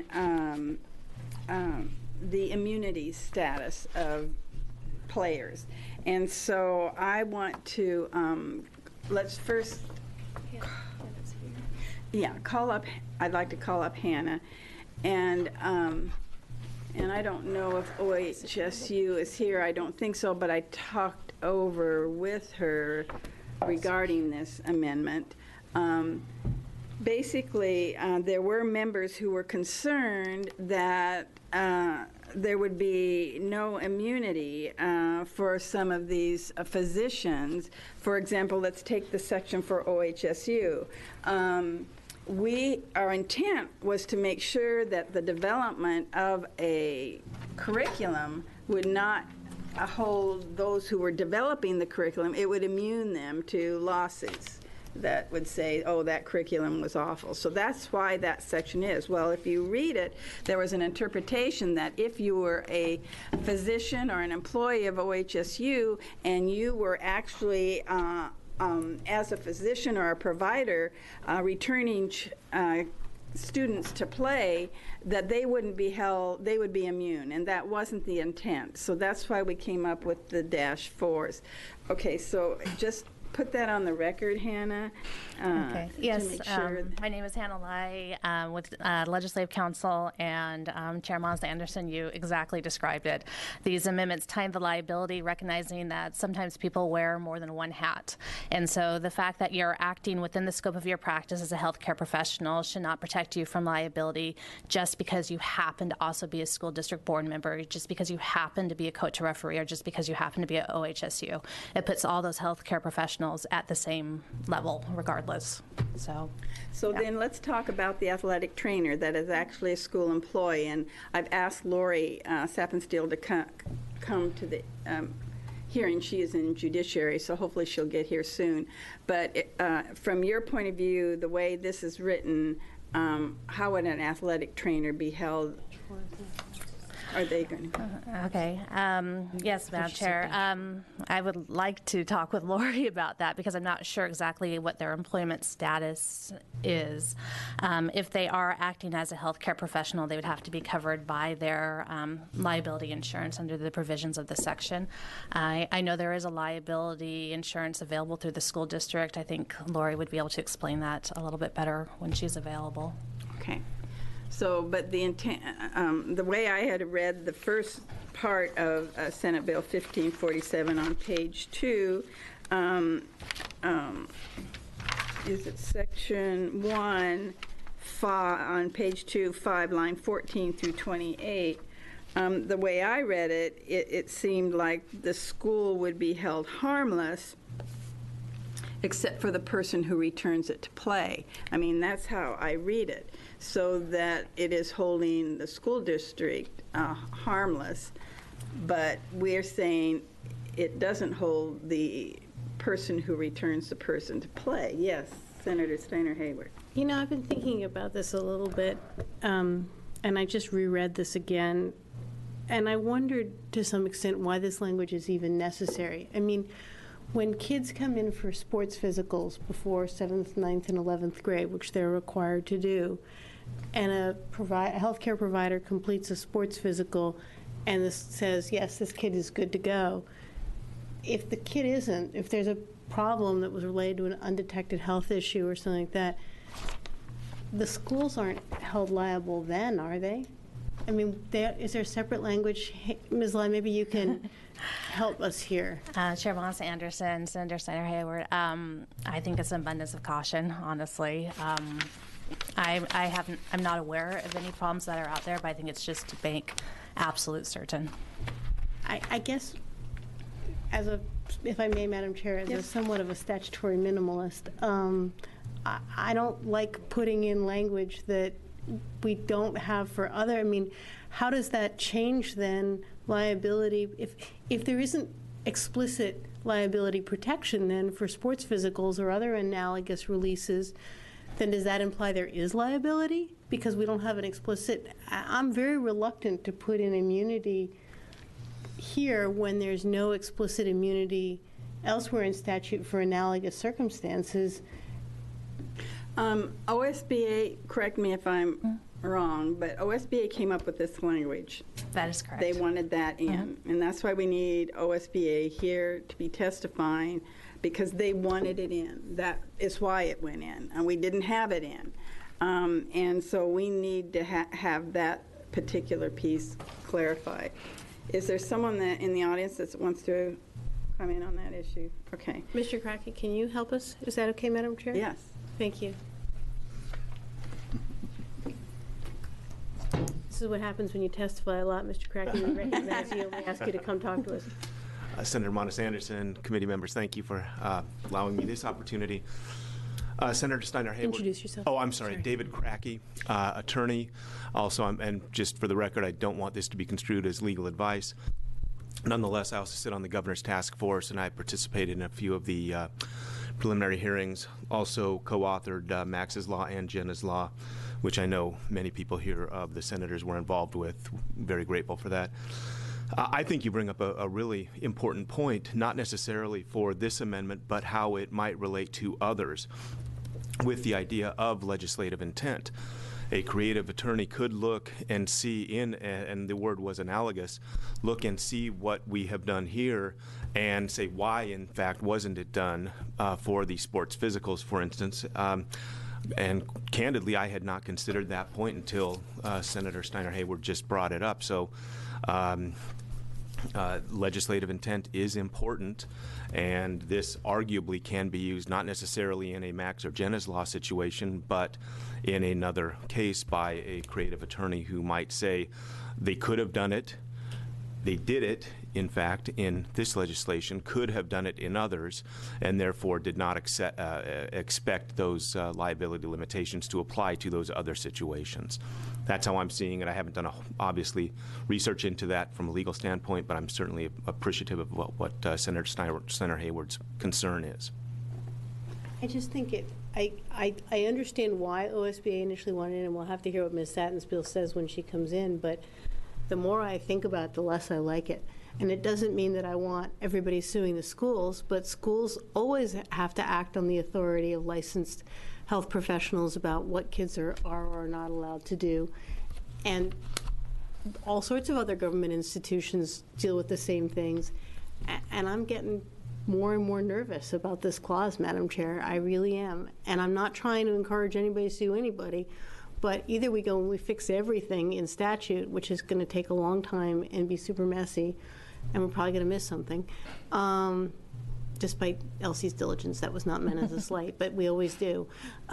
the immunity status of players. And so I want to, let's first, I'd like to call up Hannah, and and I don't know if OHSU is here, I don't think so, but I talked over with her regarding this amendment. Basically, there were members who were concerned that there would be no immunity for some of these physicians. For example, let's take the section for OHSU. Our intent was to make sure that the development of a curriculum would not hold those who were developing the curriculum, it would immune them to lawsuits that would say, oh, that curriculum was awful. So that's why that section is. Well, if you read it, there was an interpretation that if you were a physician or an employee of OHSU and you were actually as a physician or a provider returning students to play, that they wouldn't be held, they would be immune, and that wasn't the intent. So that's why we came up with the -4s. Okay, so just put that on the record, Hannah. Okay. Yes, to make sure my name is Hannah Lai with Legislative Council, and Chair Monica Anderson, you exactly described it. These amendments tie the liability, recognizing that sometimes people wear more than one hat. And so the fact that you're acting within the scope of your practice as a healthcare professional should not protect you from liability just because you happen to also be a school district board member, just because you happen to be a coach or referee, or just because you happen to be at OHSU. It puts all those healthcare professionals at the same level, regardless. So yeah. Then let's talk about the athletic trainer that is actually a school employee. And I've asked Lori Sappensteel to come to the hearing. She is in judiciary, so hopefully she'll get here soon. But from your point of view, the way this is written, how would an athletic trainer be held? Are they going to? Okay. Yes, Madam Chair. I would like to talk with Lori about that because I'm not sure exactly what their employment status is. If they are acting as a healthcare professional, they would have to be covered by their liability insurance under the provisions of the section. I know there is a liability insurance available through the school district. I think Lori would be able to explain that a little bit better when she's available. Okay. So, but the intent, the way I had read the first part of Senate Bill 1547 on page 2, is it section 1, on page 2, 5, line 14 through 28. The way I read it, it seemed like the school would be held harmless except for the person who returns it to play. I mean, that's how I read it. So that it is holding the school district harmless, but we're saying it doesn't hold the person who returns the person to play. Yes, Senator Steiner Hayward. You know, I've been thinking about this a little bit, and I just reread this again, and I wondered to some extent why this language is even necessary. I mean, when kids come in for sports physicals before 7th, 9th, and 11th grade, which they're required to do, and a healthcare provider completes a sports physical and this says, yes, this kid is good to go. If the kid isn't, if there's a problem that was related to an undetected health issue or something like that, the schools aren't held liable then, are they? I mean, is there a separate language? Hey, Ms. Lai, maybe you can help us here. Chair Monica Anderson, Senator Steiner Hayward, I think it's an abundance of caution, honestly. I'm not aware of any problems that are out there, but I think it's just to make absolute certain. I guess, if I may, Madam Chair, as a somewhat of a statutory minimalist, I don't like putting in language that we don't have for other. I mean, how does that change then liability if there isn't explicit liability protection then for sports physicals or other analogous releases? Then does that imply there is liability? Because we don't have an explicit, I'm very reluctant to put in immunity here when there's no explicit immunity elsewhere in statute for analogous circumstances. OSBA, correct me if I'm wrong, but OSBA came up with this language. That is correct. They wanted that in, and that's why we need OSBA here to be testifying, because they wanted it in. That is why it went in, and we didn't have it in. And so we need to have that particular piece clarified. Is there someone that in the audience that wants to comment on that issue? Okay. Mr. Crackey, can you help us? Is that okay, Madam Chair? Yes. Thank you. This is what happens when you testify a lot, Mr. Crackey. We recognize you and we ask you to come talk to us. Senator Monis Anderson, committee members, thank you for allowing me this opportunity. Senator Steiner Hayward. Introduce yourself. Oh, I'm sorry. David Crackey, attorney. Also, and just for the record, I don't want this to be construed as legal advice. Nonetheless, I also sit on the governor's task force, and I participated in a few of the preliminary hearings. Also co-authored Max's Law and Jenna's Law, which I know many people here of the senators were involved with. Very grateful for that. I think you bring up a really important point, not necessarily for this amendment, but how it might relate to others with the idea of legislative intent. A creative attorney could look and see and the word was analogous, look and see what we have done here and say why, in fact, wasn't it done for the sports physicals, for instance. And candidly, I had not considered that point until Senator Steiner Hayward just brought it up. So legislative intent is important, and this arguably can be used not necessarily in a Max or Jenna's Law situation, but in another case by a creative attorney who might say they could have done it, they did it, in fact, in this legislation, could have done it in others, and therefore did not expect those liability limitations to apply to those other situations. That's how I'm seeing it. I haven't done, obviously, research into that from a legal standpoint, but I'm certainly appreciative of what Senator Hayward's concern is. I just think I understand why OSBA initially wanted it, and we'll have to hear what Ms. Sattenspiel says when she comes in, but the more I think about it, the less I like it. And it doesn't mean that I want everybody suing the schools, but schools always have to act on the authority of licensed health professionals about what kids are or are not allowed to do. And all sorts of other government institutions deal with the same things. And I'm getting more and more nervous about this clause, Madam Chair. I really am. And I'm not trying to encourage anybody to sue anybody, but either we go and we fix everything in statute, which is going to take a long time and be super messy, and we're probably going to miss something. Despite Elsie's diligence, that was not meant as a slight, but we always do.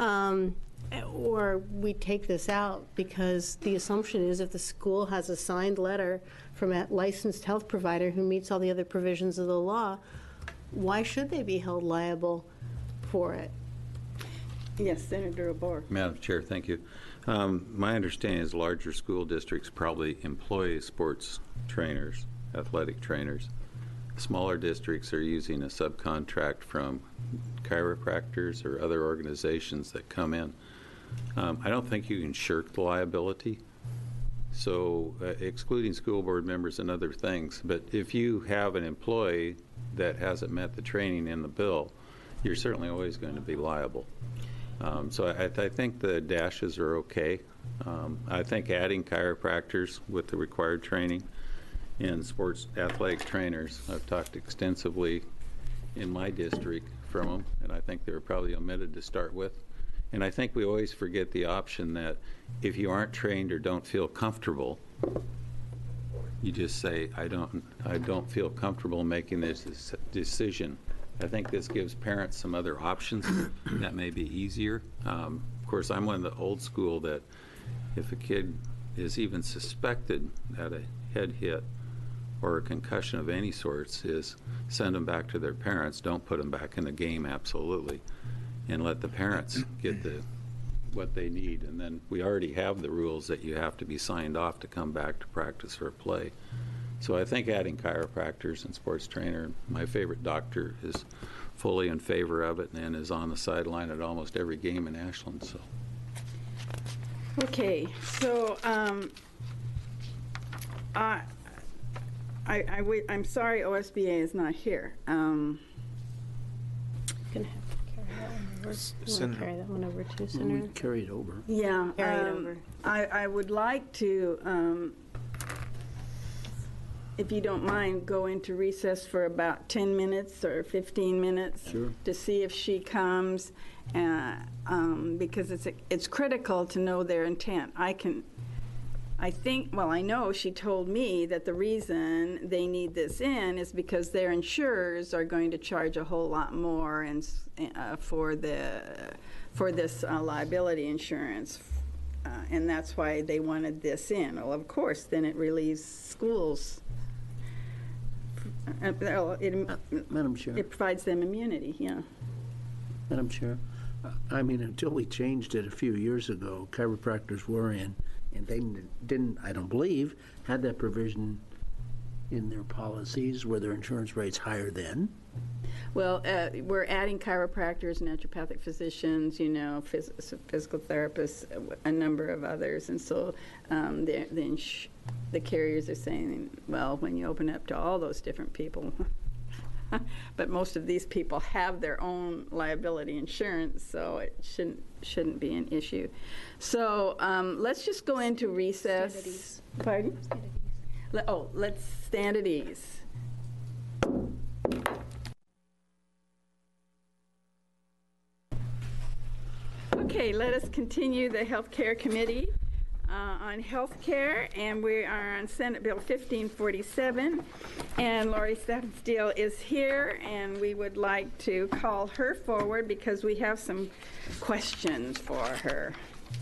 Or we take this out because the assumption is if the school has a signed letter from a licensed health provider who meets all the other provisions of the law, why should they be held liable for it? Yes, Senator O'Bour. Madam Chair, thank you. My understanding is larger school districts probably employ sports trainers, athletic trainers. Smaller districts are using a subcontract from chiropractors or other organizations that come in. I don't think you can shirk the liability, so excluding school board members and other things. But if you have an employee that hasn't met the training in the bill, you're certainly always going to be liable. So I think the dashes are okay. I think adding chiropractors with the required training and sports athletic trainers, I've talked extensively in my district from them, and I think they were probably omitted to start with. And I think we always forget the option that if you aren't trained or don't feel comfortable, you just say, I don't feel comfortable making this decision. I think this gives parents some other options that may be easier. Of course, I'm one of the old school that if a kid is even suspected at a head hit or a concussion of any sorts, is send them back to their parents. Don't put them back in the game, absolutely, and let the parents get what they need. And then we already have the rules that you have to be signed off to come back to practice or play. So I think adding chiropractors and sports trainer, my favorite doctor is fully in favor of it and is on the sideline at almost every game in Ashland. So. Okay, so I'm sorry OSBA is not here. Gonna have to carry that one over. You want to carry that one over too, Senator? We carry it over. Yeah, Carry it over. I would like to, if you don't mind, go into recess for about 10 minutes or 15 minutes to see if she comes, because it's critical to know their intent. I I think, well, I know she told me that the reason they need this in is because their insurers are going to charge a whole lot more and for this liability insurance, and that's why they wanted this in. Well, of course, then it relieves schools. Madam Chair. It provides them immunity, yeah. Madam Chair, I mean, until we changed it a few years ago, chiropractors were in, and they didn't, I don't believe, had that provision in their policies. Were their insurance rates higher then? Well, we're adding chiropractors, naturopathic physicians, you know, physical therapists, a number of others, and so the carriers are saying, well, when you open up to all those different people, but most of these people have their own liability insurance, so it shouldn't be an issue. So let's just go into recess. Stand at ease. Pardon? Let's stand at ease. Okay, let us continue the Healthcare Committee on Healthcare, and we are on Senate Bill 1547, and Lori Sattensteel is here, and we would like to call her forward because we have some questions for her.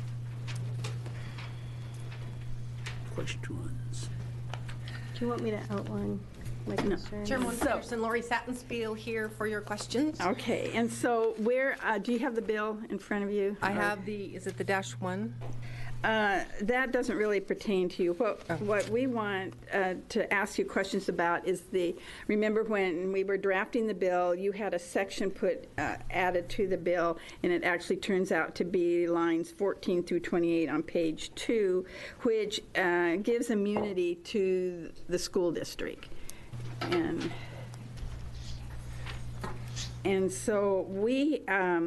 Questions. Do you want me to outline my concern? Chairman Anderson, Lori Sattenspiel here for your questions. Okay, and so where, do you have the bill in front of you? I have is it the -1? That doesn't really pertain to you. What we want to ask you questions about is remember when we were drafting the bill, you had a section added to the bill, and it actually turns out to be lines 14 through 28 on page 2, which gives immunity to the school district. And so we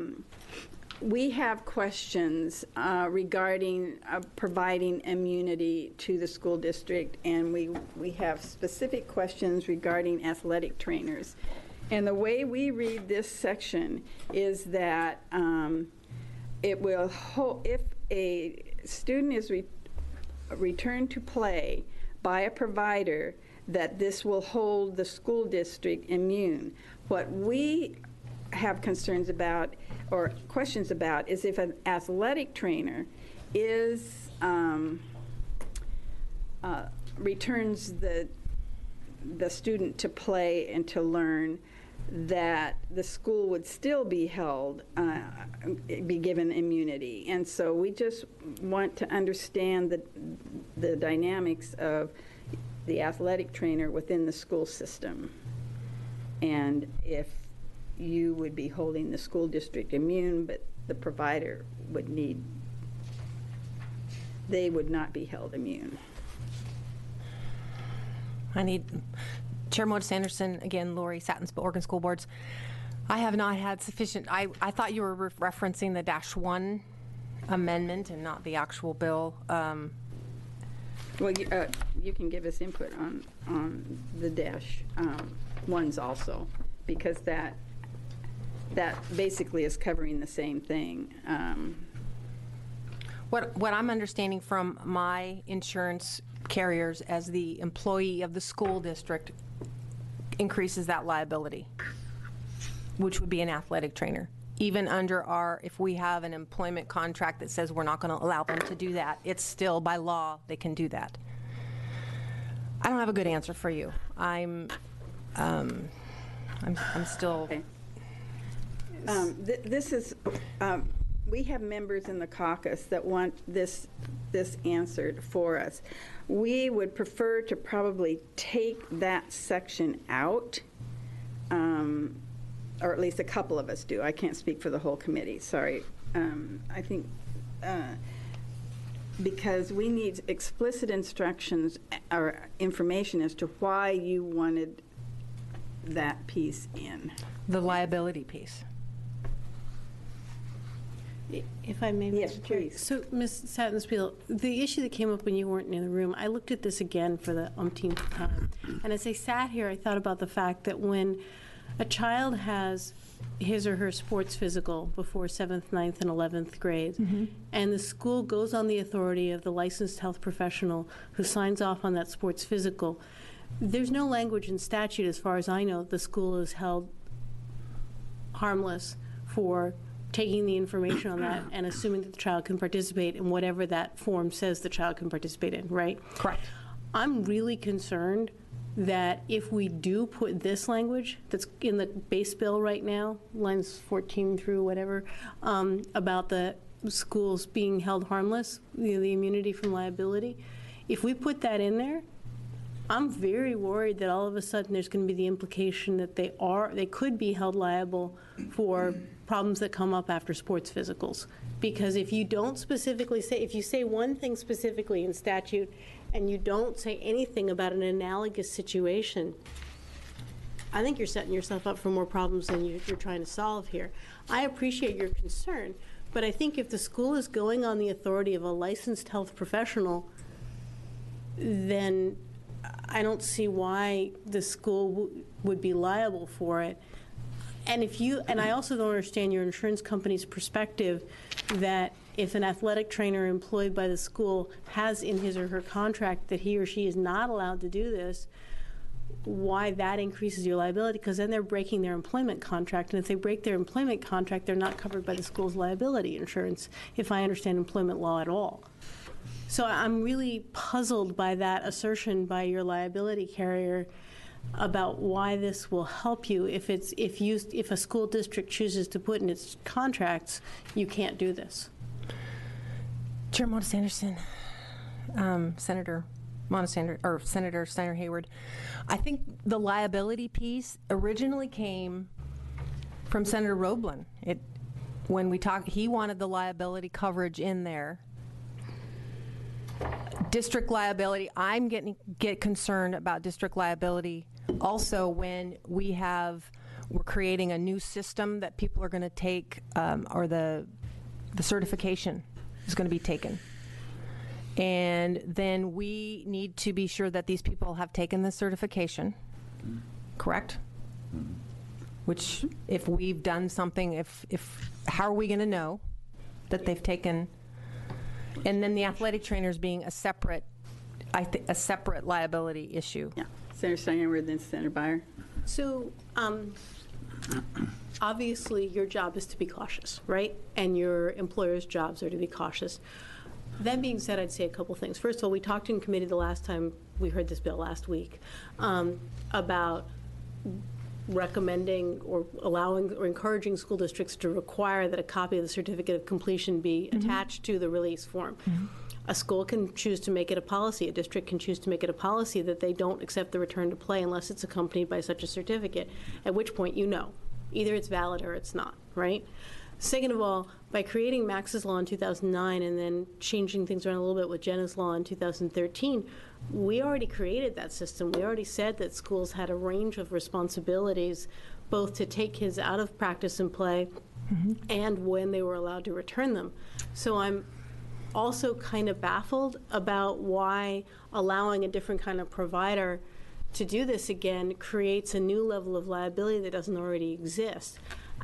have questions regarding providing immunity to the school district, and we have specific questions regarding athletic trainers. And the way we read this section is that it will if a student is returned to play by a provider, that this will hold the school district immune. What we have concerns about or questions about is if an athletic trainer returns the student to play and to learn, that the school would still be be given immunity. And so we just want to understand the dynamics of the athletic trainer within the school system, and if you would be holding the school district immune, but the provider they would not be held immune. Chair Modis Anderson, again, Lori Sattenspiel, Oregon School Boards. I have not had sufficient, I thought you were referencing the -1 amendment and not the actual bill. Well, you can give us input on the -1s also, because that basically is covering the same thing. What I'm understanding from my insurance carriers as the employee of the school district increases that liability, which would be an athletic trainer. Even under if we have an employment contract that says we're not going to allow them to do that, it's still by law they can do that. I don't have a good answer for you. I'm still. Okay. This is. We have members in the caucus that want this answered for us. We would prefer to probably take that section out. Or at least a couple of us do. I can't speak for the whole committee, sorry. I think because we need explicit instructions or information as to why you wanted that piece in. The liability piece. If I may, yes, please. So, Ms. Sattenspiel, the issue that came up when you weren't in the room, I looked at this again for the umpteenth time, and as I sat here, I thought about the fact that when a child has his or her sports physical before 7th, 9th, and 11th grades, and the school goes on the authority of the licensed health professional who signs off on that sports physical, there's no language in statute, as far as I know, the school is held harmless for taking the information on that and assuming that the child can participate in whatever that form says the child can participate in, right? Correct. I'm really concerned that if we do put this language that's in the base bill right now, lines 14 through whatever, about the schools being held harmless, the immunity from liability, if we put that in there, I'm very worried that all of a sudden there's going to be the implication that they could be held liable for problems that come up after sports physicals. Because if you don't specifically say, if you say one thing specifically in statute and you don't say anything about an analogous situation, I think you're setting yourself up for more problems than you're trying to solve here. I appreciate your concern, but I think if the school is going on the authority of a licensed health professional, then I don't see why the school would be liable for it. And I also don't understand your insurance company's perspective that if an athletic trainer employed by the school has in his or her contract that he or she is not allowed to do this, why that increases your liability, because then they're breaking their employment contract. And if they break their employment contract, they're not covered by the school's liability insurance, if I understand employment law at all. So I'm really puzzled by that assertion by your liability carrier about why this will help you if a school district chooses to put in its contracts, you can't do this. Chair Modis Anderson, Senator Steiner Hayward, I think the liability piece originally came from Senator Roblin. When we talked, he wanted the liability coverage in there. District liability, get concerned about district liability also when we're creating a new system that people are going to take, or the certification is going to be taken. And then we need to be sure that these people have taken the certification, correct? Which, if we've done something, how are we going to know that they've taken? And then the athletic trainers being a separate liability issue. Yeah. Senator Steiner, then Senator Byer. So, obviously, your job is to be cautious, right? And your employer's jobs are to be cautious. That being said, I'd say a couple things. First of all, we talked in committee the last time we heard this bill last week about recommending or allowing or encouraging school districts to require that a copy of the certificate of completion be attached to the release form. A school can choose to make it a policy. A district can choose to make it a policy that they don't accept the return to play unless it's accompanied by such a certificate, at which point you know. Either it's valid or it's not, right? Second of all, by creating Max's Law in 2009 and then changing things around a little bit with Jenna's Law in 2013, we already created that system. We already said that schools had a range of responsibilities, both to take kids out of practice and play and when they were allowed to return them. So I'm also kind of baffled about why allowing a different kind of provider to do this again creates a new level of liability that doesn't already exist.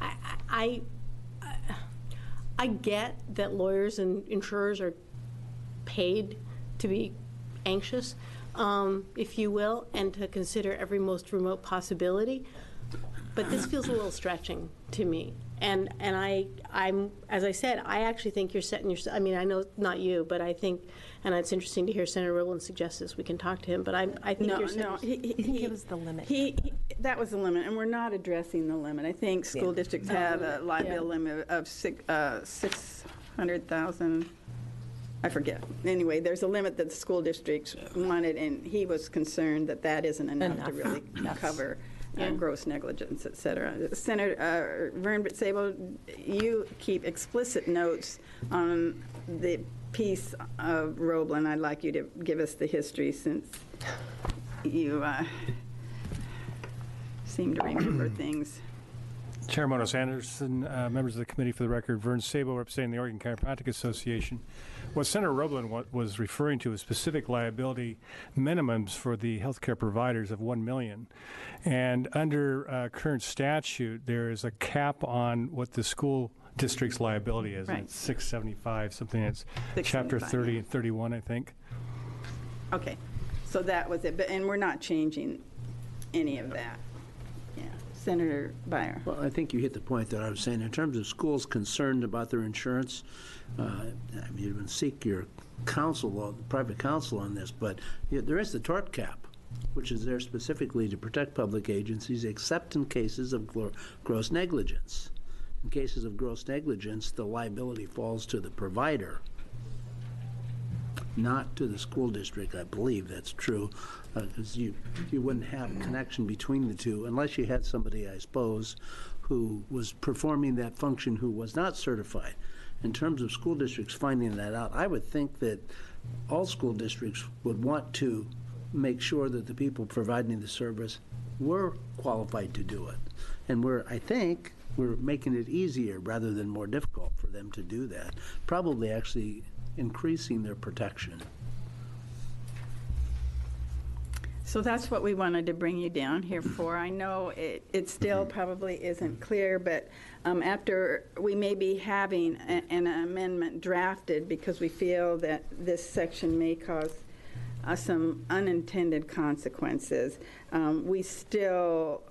I get that lawyers and insurers are paid to be anxious, if you will, and to consider every most remote possibility, but this feels a little stretching to me. And I'm, as I said, I actually think you're setting yourself, I mean, I know not you, but I think, and it's interesting to hear Senator Rowland suggest this, we can talk to him, but I think you're setting. I think it was the limit. That was the limit, and we're not addressing the limit. I think school districts have a liability limit of 600,000. I forget. Anyway, there's a limit that the school districts wanted, and he was concerned that that isn't enough. To really cover gross negligence, et cetera. Senator Vern Sable, you keep explicit notes on the piece of Roblin. I'd like you to give us the history, since you seem to remember things. Chair Monos Anderson, members of the committee, for the record, Vern Sabo representing the Oregon Chiropractic Association. What Senator Roblin was referring to is specific liability minimums for the healthcare providers of $1 million. And under current statute, there is a cap on what the school district's liability is. Right. And it's 675, something that's chapter 675, 30 yeah. and 31, I think. Okay, so that was it, and we're not changing any of that. Yeah, Senator Byer. Well, I think you hit the point that I was saying. In terms of schools concerned about their insurance, you can seek your counsel, private counsel on this, but there is the tort cap, which is there specifically to protect public agencies, except in cases of gross negligence. In cases of gross negligence, the liability falls to the provider, not to the school district. I believe that's true, because you wouldn't have a connection between the two unless you had somebody, I suppose, who was performing that function who was not certified. In terms of school districts finding that out, I would think that all school districts would want to make sure that the people providing the service were qualified to do it. And I think we're making it easier rather than more difficult for them to do that, probably actually increasing their protection. So that's what we wanted to bring you down here for. I know it still probably isn't clear, but after we may be having an amendment drafted because we feel that this section may cause some unintended consequences, we still,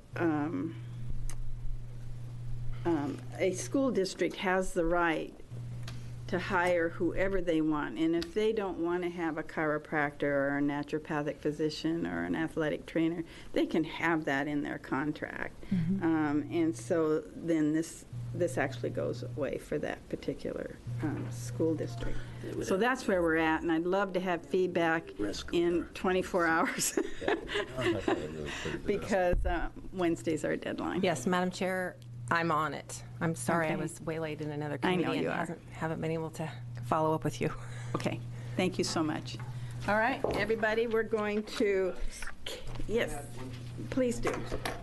a school district has the right to hire whoever they want. And if they don't want to have a chiropractor or a naturopathic physician or an athletic trainer, they can have that in their contract. And so then this actually goes away for that particular school district. So that's where we're at, and I'd love to have feedback in 24 hours because Wednesday's our deadline. Yes, Madam Chair, I'm on it. I'm sorry I Okay. was waylaid in another I committee know you and are. haven't been able to follow up with you. Okay, thank you so much. All right, everybody, we're going to, yes, please do.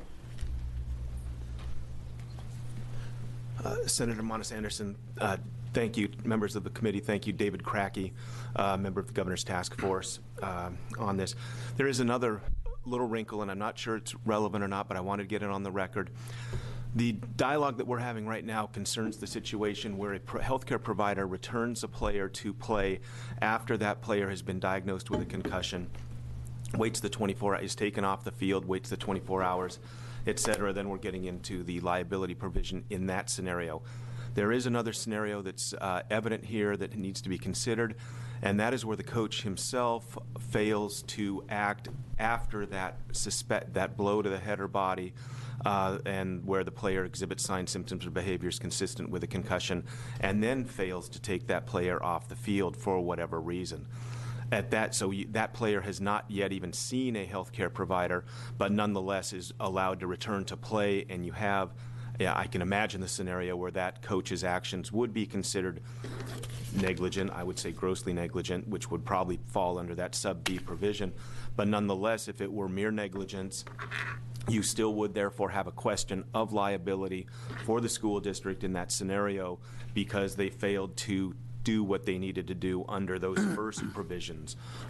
Senator Monos Anderson, thank you, members of the committee. Thank you, David Crackey, member of the Governor's Task Force, on this. There is another little wrinkle, and I'm not sure it's relevant or not, but I wanted to get it on the record. The dialogue that we're having right now concerns the situation where a healthcare provider returns a player to play after that player has been diagnosed with a concussion, waits the 24 hours, is taken off the field, waits the 24 hours, et cetera. Then we're getting into the liability provision in that scenario. There is another scenario that's evident here that needs to be considered, and that is where the coach himself fails to act after that blow to the head or body, and where the player exhibits signs, symptoms, or behaviors consistent with a concussion, and then fails to take that player off the field for whatever reason. That player has not yet even seen a healthcare provider, but nonetheless is allowed to return to play, and you have, I can imagine the scenario where that coach's actions would be considered negligent, I would say grossly negligent, which would probably fall under that sub B provision. But nonetheless, if it were mere negligence, you still would therefore have a question of liability for the school district in that scenario because they failed to do what they needed to do under those first provisions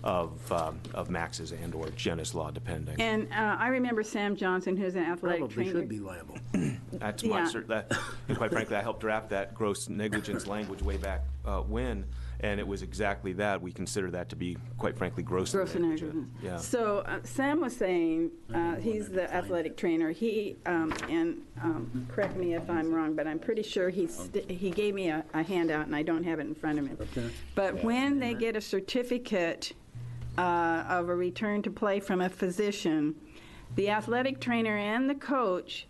of Max's and or Jenna's law, depending. And I remember Sam Johnson, who's an athletic Probably trainer. should be liable. That's Yeah. and quite frankly, I helped draft that gross negligence language way back when, and it was exactly that. We consider that to be, quite frankly, gross negligence. Yeah. So Sam was saying, he's the athletic trainer. He, and correct me if I'm wrong, but I'm pretty sure he gave me a handout, and I don't have it in front of me. Okay. But when they get a certificate of a return to play from a physician, the athletic trainer and the coach,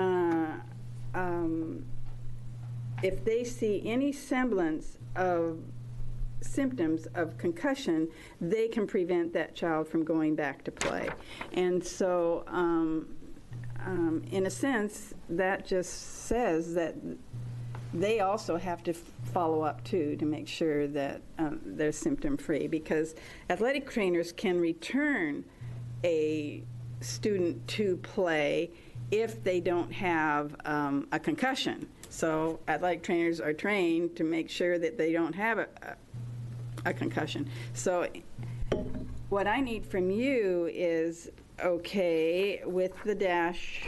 if they see any semblance of symptoms of concussion, they can prevent that child from going back to play. And so, in a sense, that just says that they also have to follow up, too, to make sure that they're symptom-free, because athletic trainers can return a student to play if they don't have a concussion. So athletic trainers are trained to make sure that they don't have a concussion. So what I need from you is, okay, with the dash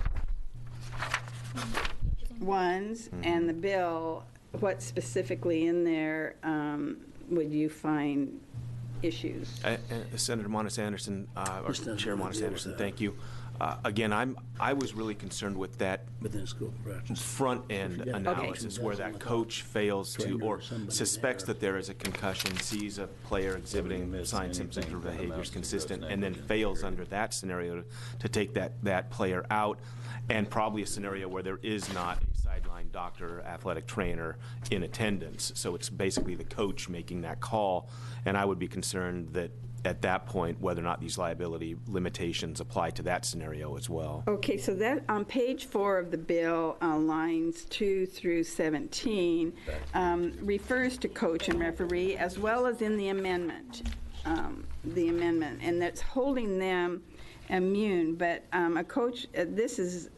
ones and the bill, what specifically in there would you find issues? Senator Monis Anderson, or Chair Monis Anderson, thank you. Again, I was really concerned with that within school front end analysis where that coach fails to or suspects that there is a concussion, sees a player exhibiting signs, symptoms, or behaviors consistent, and then fails under that scenario to take that player out, and probably a scenario where there is not a sideline doctor, athletic trainer in attendance. So it's basically the coach making that call, and I would be concerned that at that point, whether or not these liability limitations apply to that scenario as well. Okay, so that on page 4 of the bill, lines 2 through 17, refers to coach and referee, as well as in the amendment, and that's holding them immune. But a coach, this is.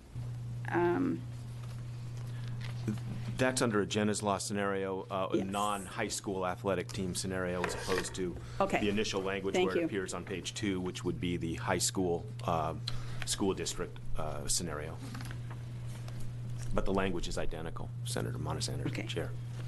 That's under a Jenna's Law scenario, a non-high school athletic team scenario, as opposed to the initial language where it appears on page 2, which would be the high school school district scenario. But the language is identical, Senator Monis Anderson, Chair.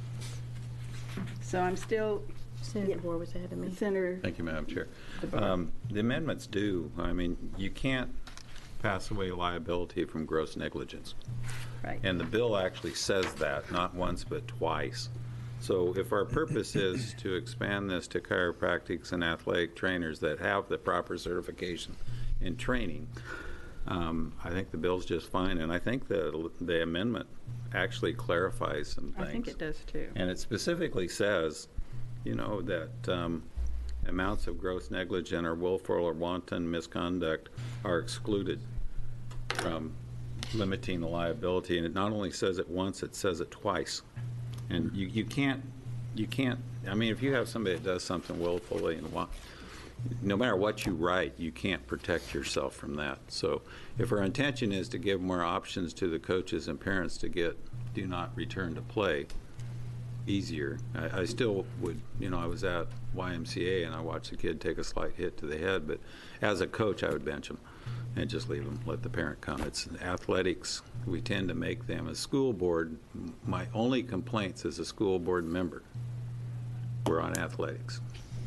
So I'm still. Senator DeBoer was ahead of me. Senator. Thank you, Madam Chair. The amendments do. I mean, you can't pass away liability from gross negligence. Right. And the bill actually says that, not once but twice. So if our purpose is to expand this to chiropractics and athletic trainers that have the proper certification in training, I think the bill's just fine. And I think the amendment actually clarifies some things. I think it does too. And it specifically says, you know, that amounts of gross negligence or willful or wanton misconduct are excluded from limiting the liability. And it not only says it once, it says it twice. And you can't, I mean, if you have somebody that does something willfully and no matter what you write, you can't protect yourself from that. So if our intention is to give more options to the coaches and parents to get do not return to play easier, I still would, you know, I was at YMCA and I watched a kid take a slight hit to the head, but as a coach, I would bench him and just leave them, let the parent come. It's athletics. We tend to make them a school board. My only complaints as a school board member were on athletics.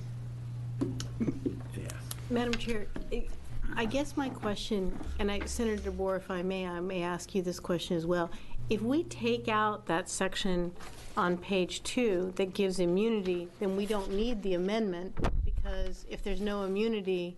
Madam Chair, I guess my question, and Senator DeBoer, if I may ask you this question as well. If we take out that section on page 2 that gives immunity, then we don't need the amendment, because if there's no immunity,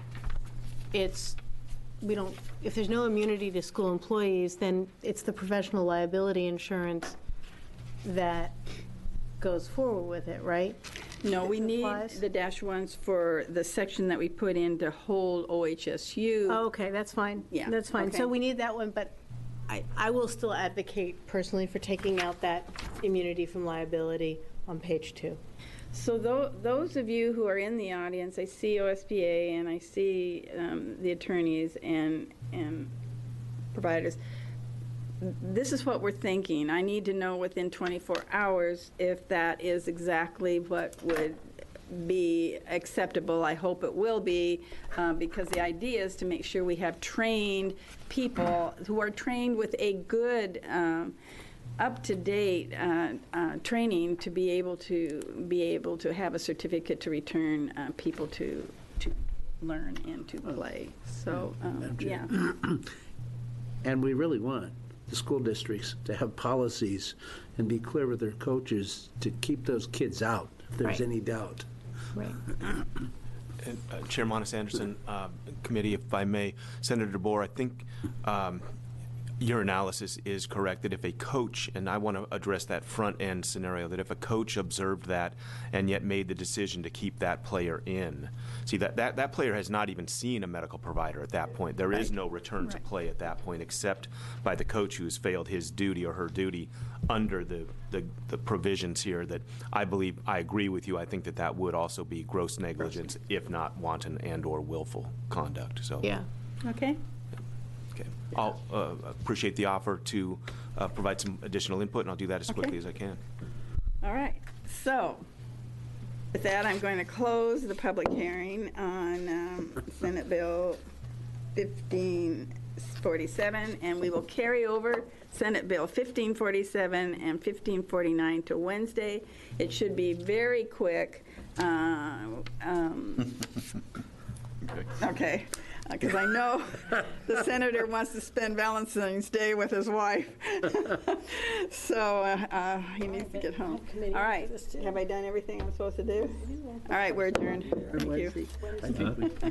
if there's no immunity to school employees, then it's the professional liability insurance that goes forward with it, right? No, we need the dash ones for the section that we put in to hold OHSU. Oh, okay, that's fine. Yeah. That's fine. Okay. So we need that one, but I will still advocate personally for taking out that immunity from liability on page 2. So those of you who are in the audience, I see OSBA and I see the attorneys and providers. This is what we're thinking. I need to know within 24 hours if that is exactly what would be acceptable. I hope it will be, because the idea is to make sure we have trained people who are trained with a good up-to-date training to be able to have a certificate to return people to learn and to play. So yeah. And we really want the school districts to have policies and be clear with their coaches to keep those kids out if there's any doubt. Right. And, Chair Monis Anderson, committee, if I may, Senator DeBoer, I think your analysis is correct that if a coach, and I want to address that front end scenario, that if a coach observed that and yet made the decision to keep that player in, see that player has not even seen a medical provider at that point. There is no return to play at that point except by the coach who has failed his duty or her duty under the provisions here that I believe, I agree with you, I think that would also be gross negligence if not wanton and or willful conduct. So yeah. Okay. Okay. I'll appreciate the offer to provide some additional input, and I'll do that as quickly as I can. All right, so with that, I'm going to close the public hearing on Senate Bill 1547, and we will carry over Senate Bill 1547 and 1549 to Wednesday. It should be very quick. Okay, because I know the senator wants to spend Valentine's Day with his wife. So he needs to get home. All right, have I done everything I'm supposed to do? All right, we're adjourned. Thank you.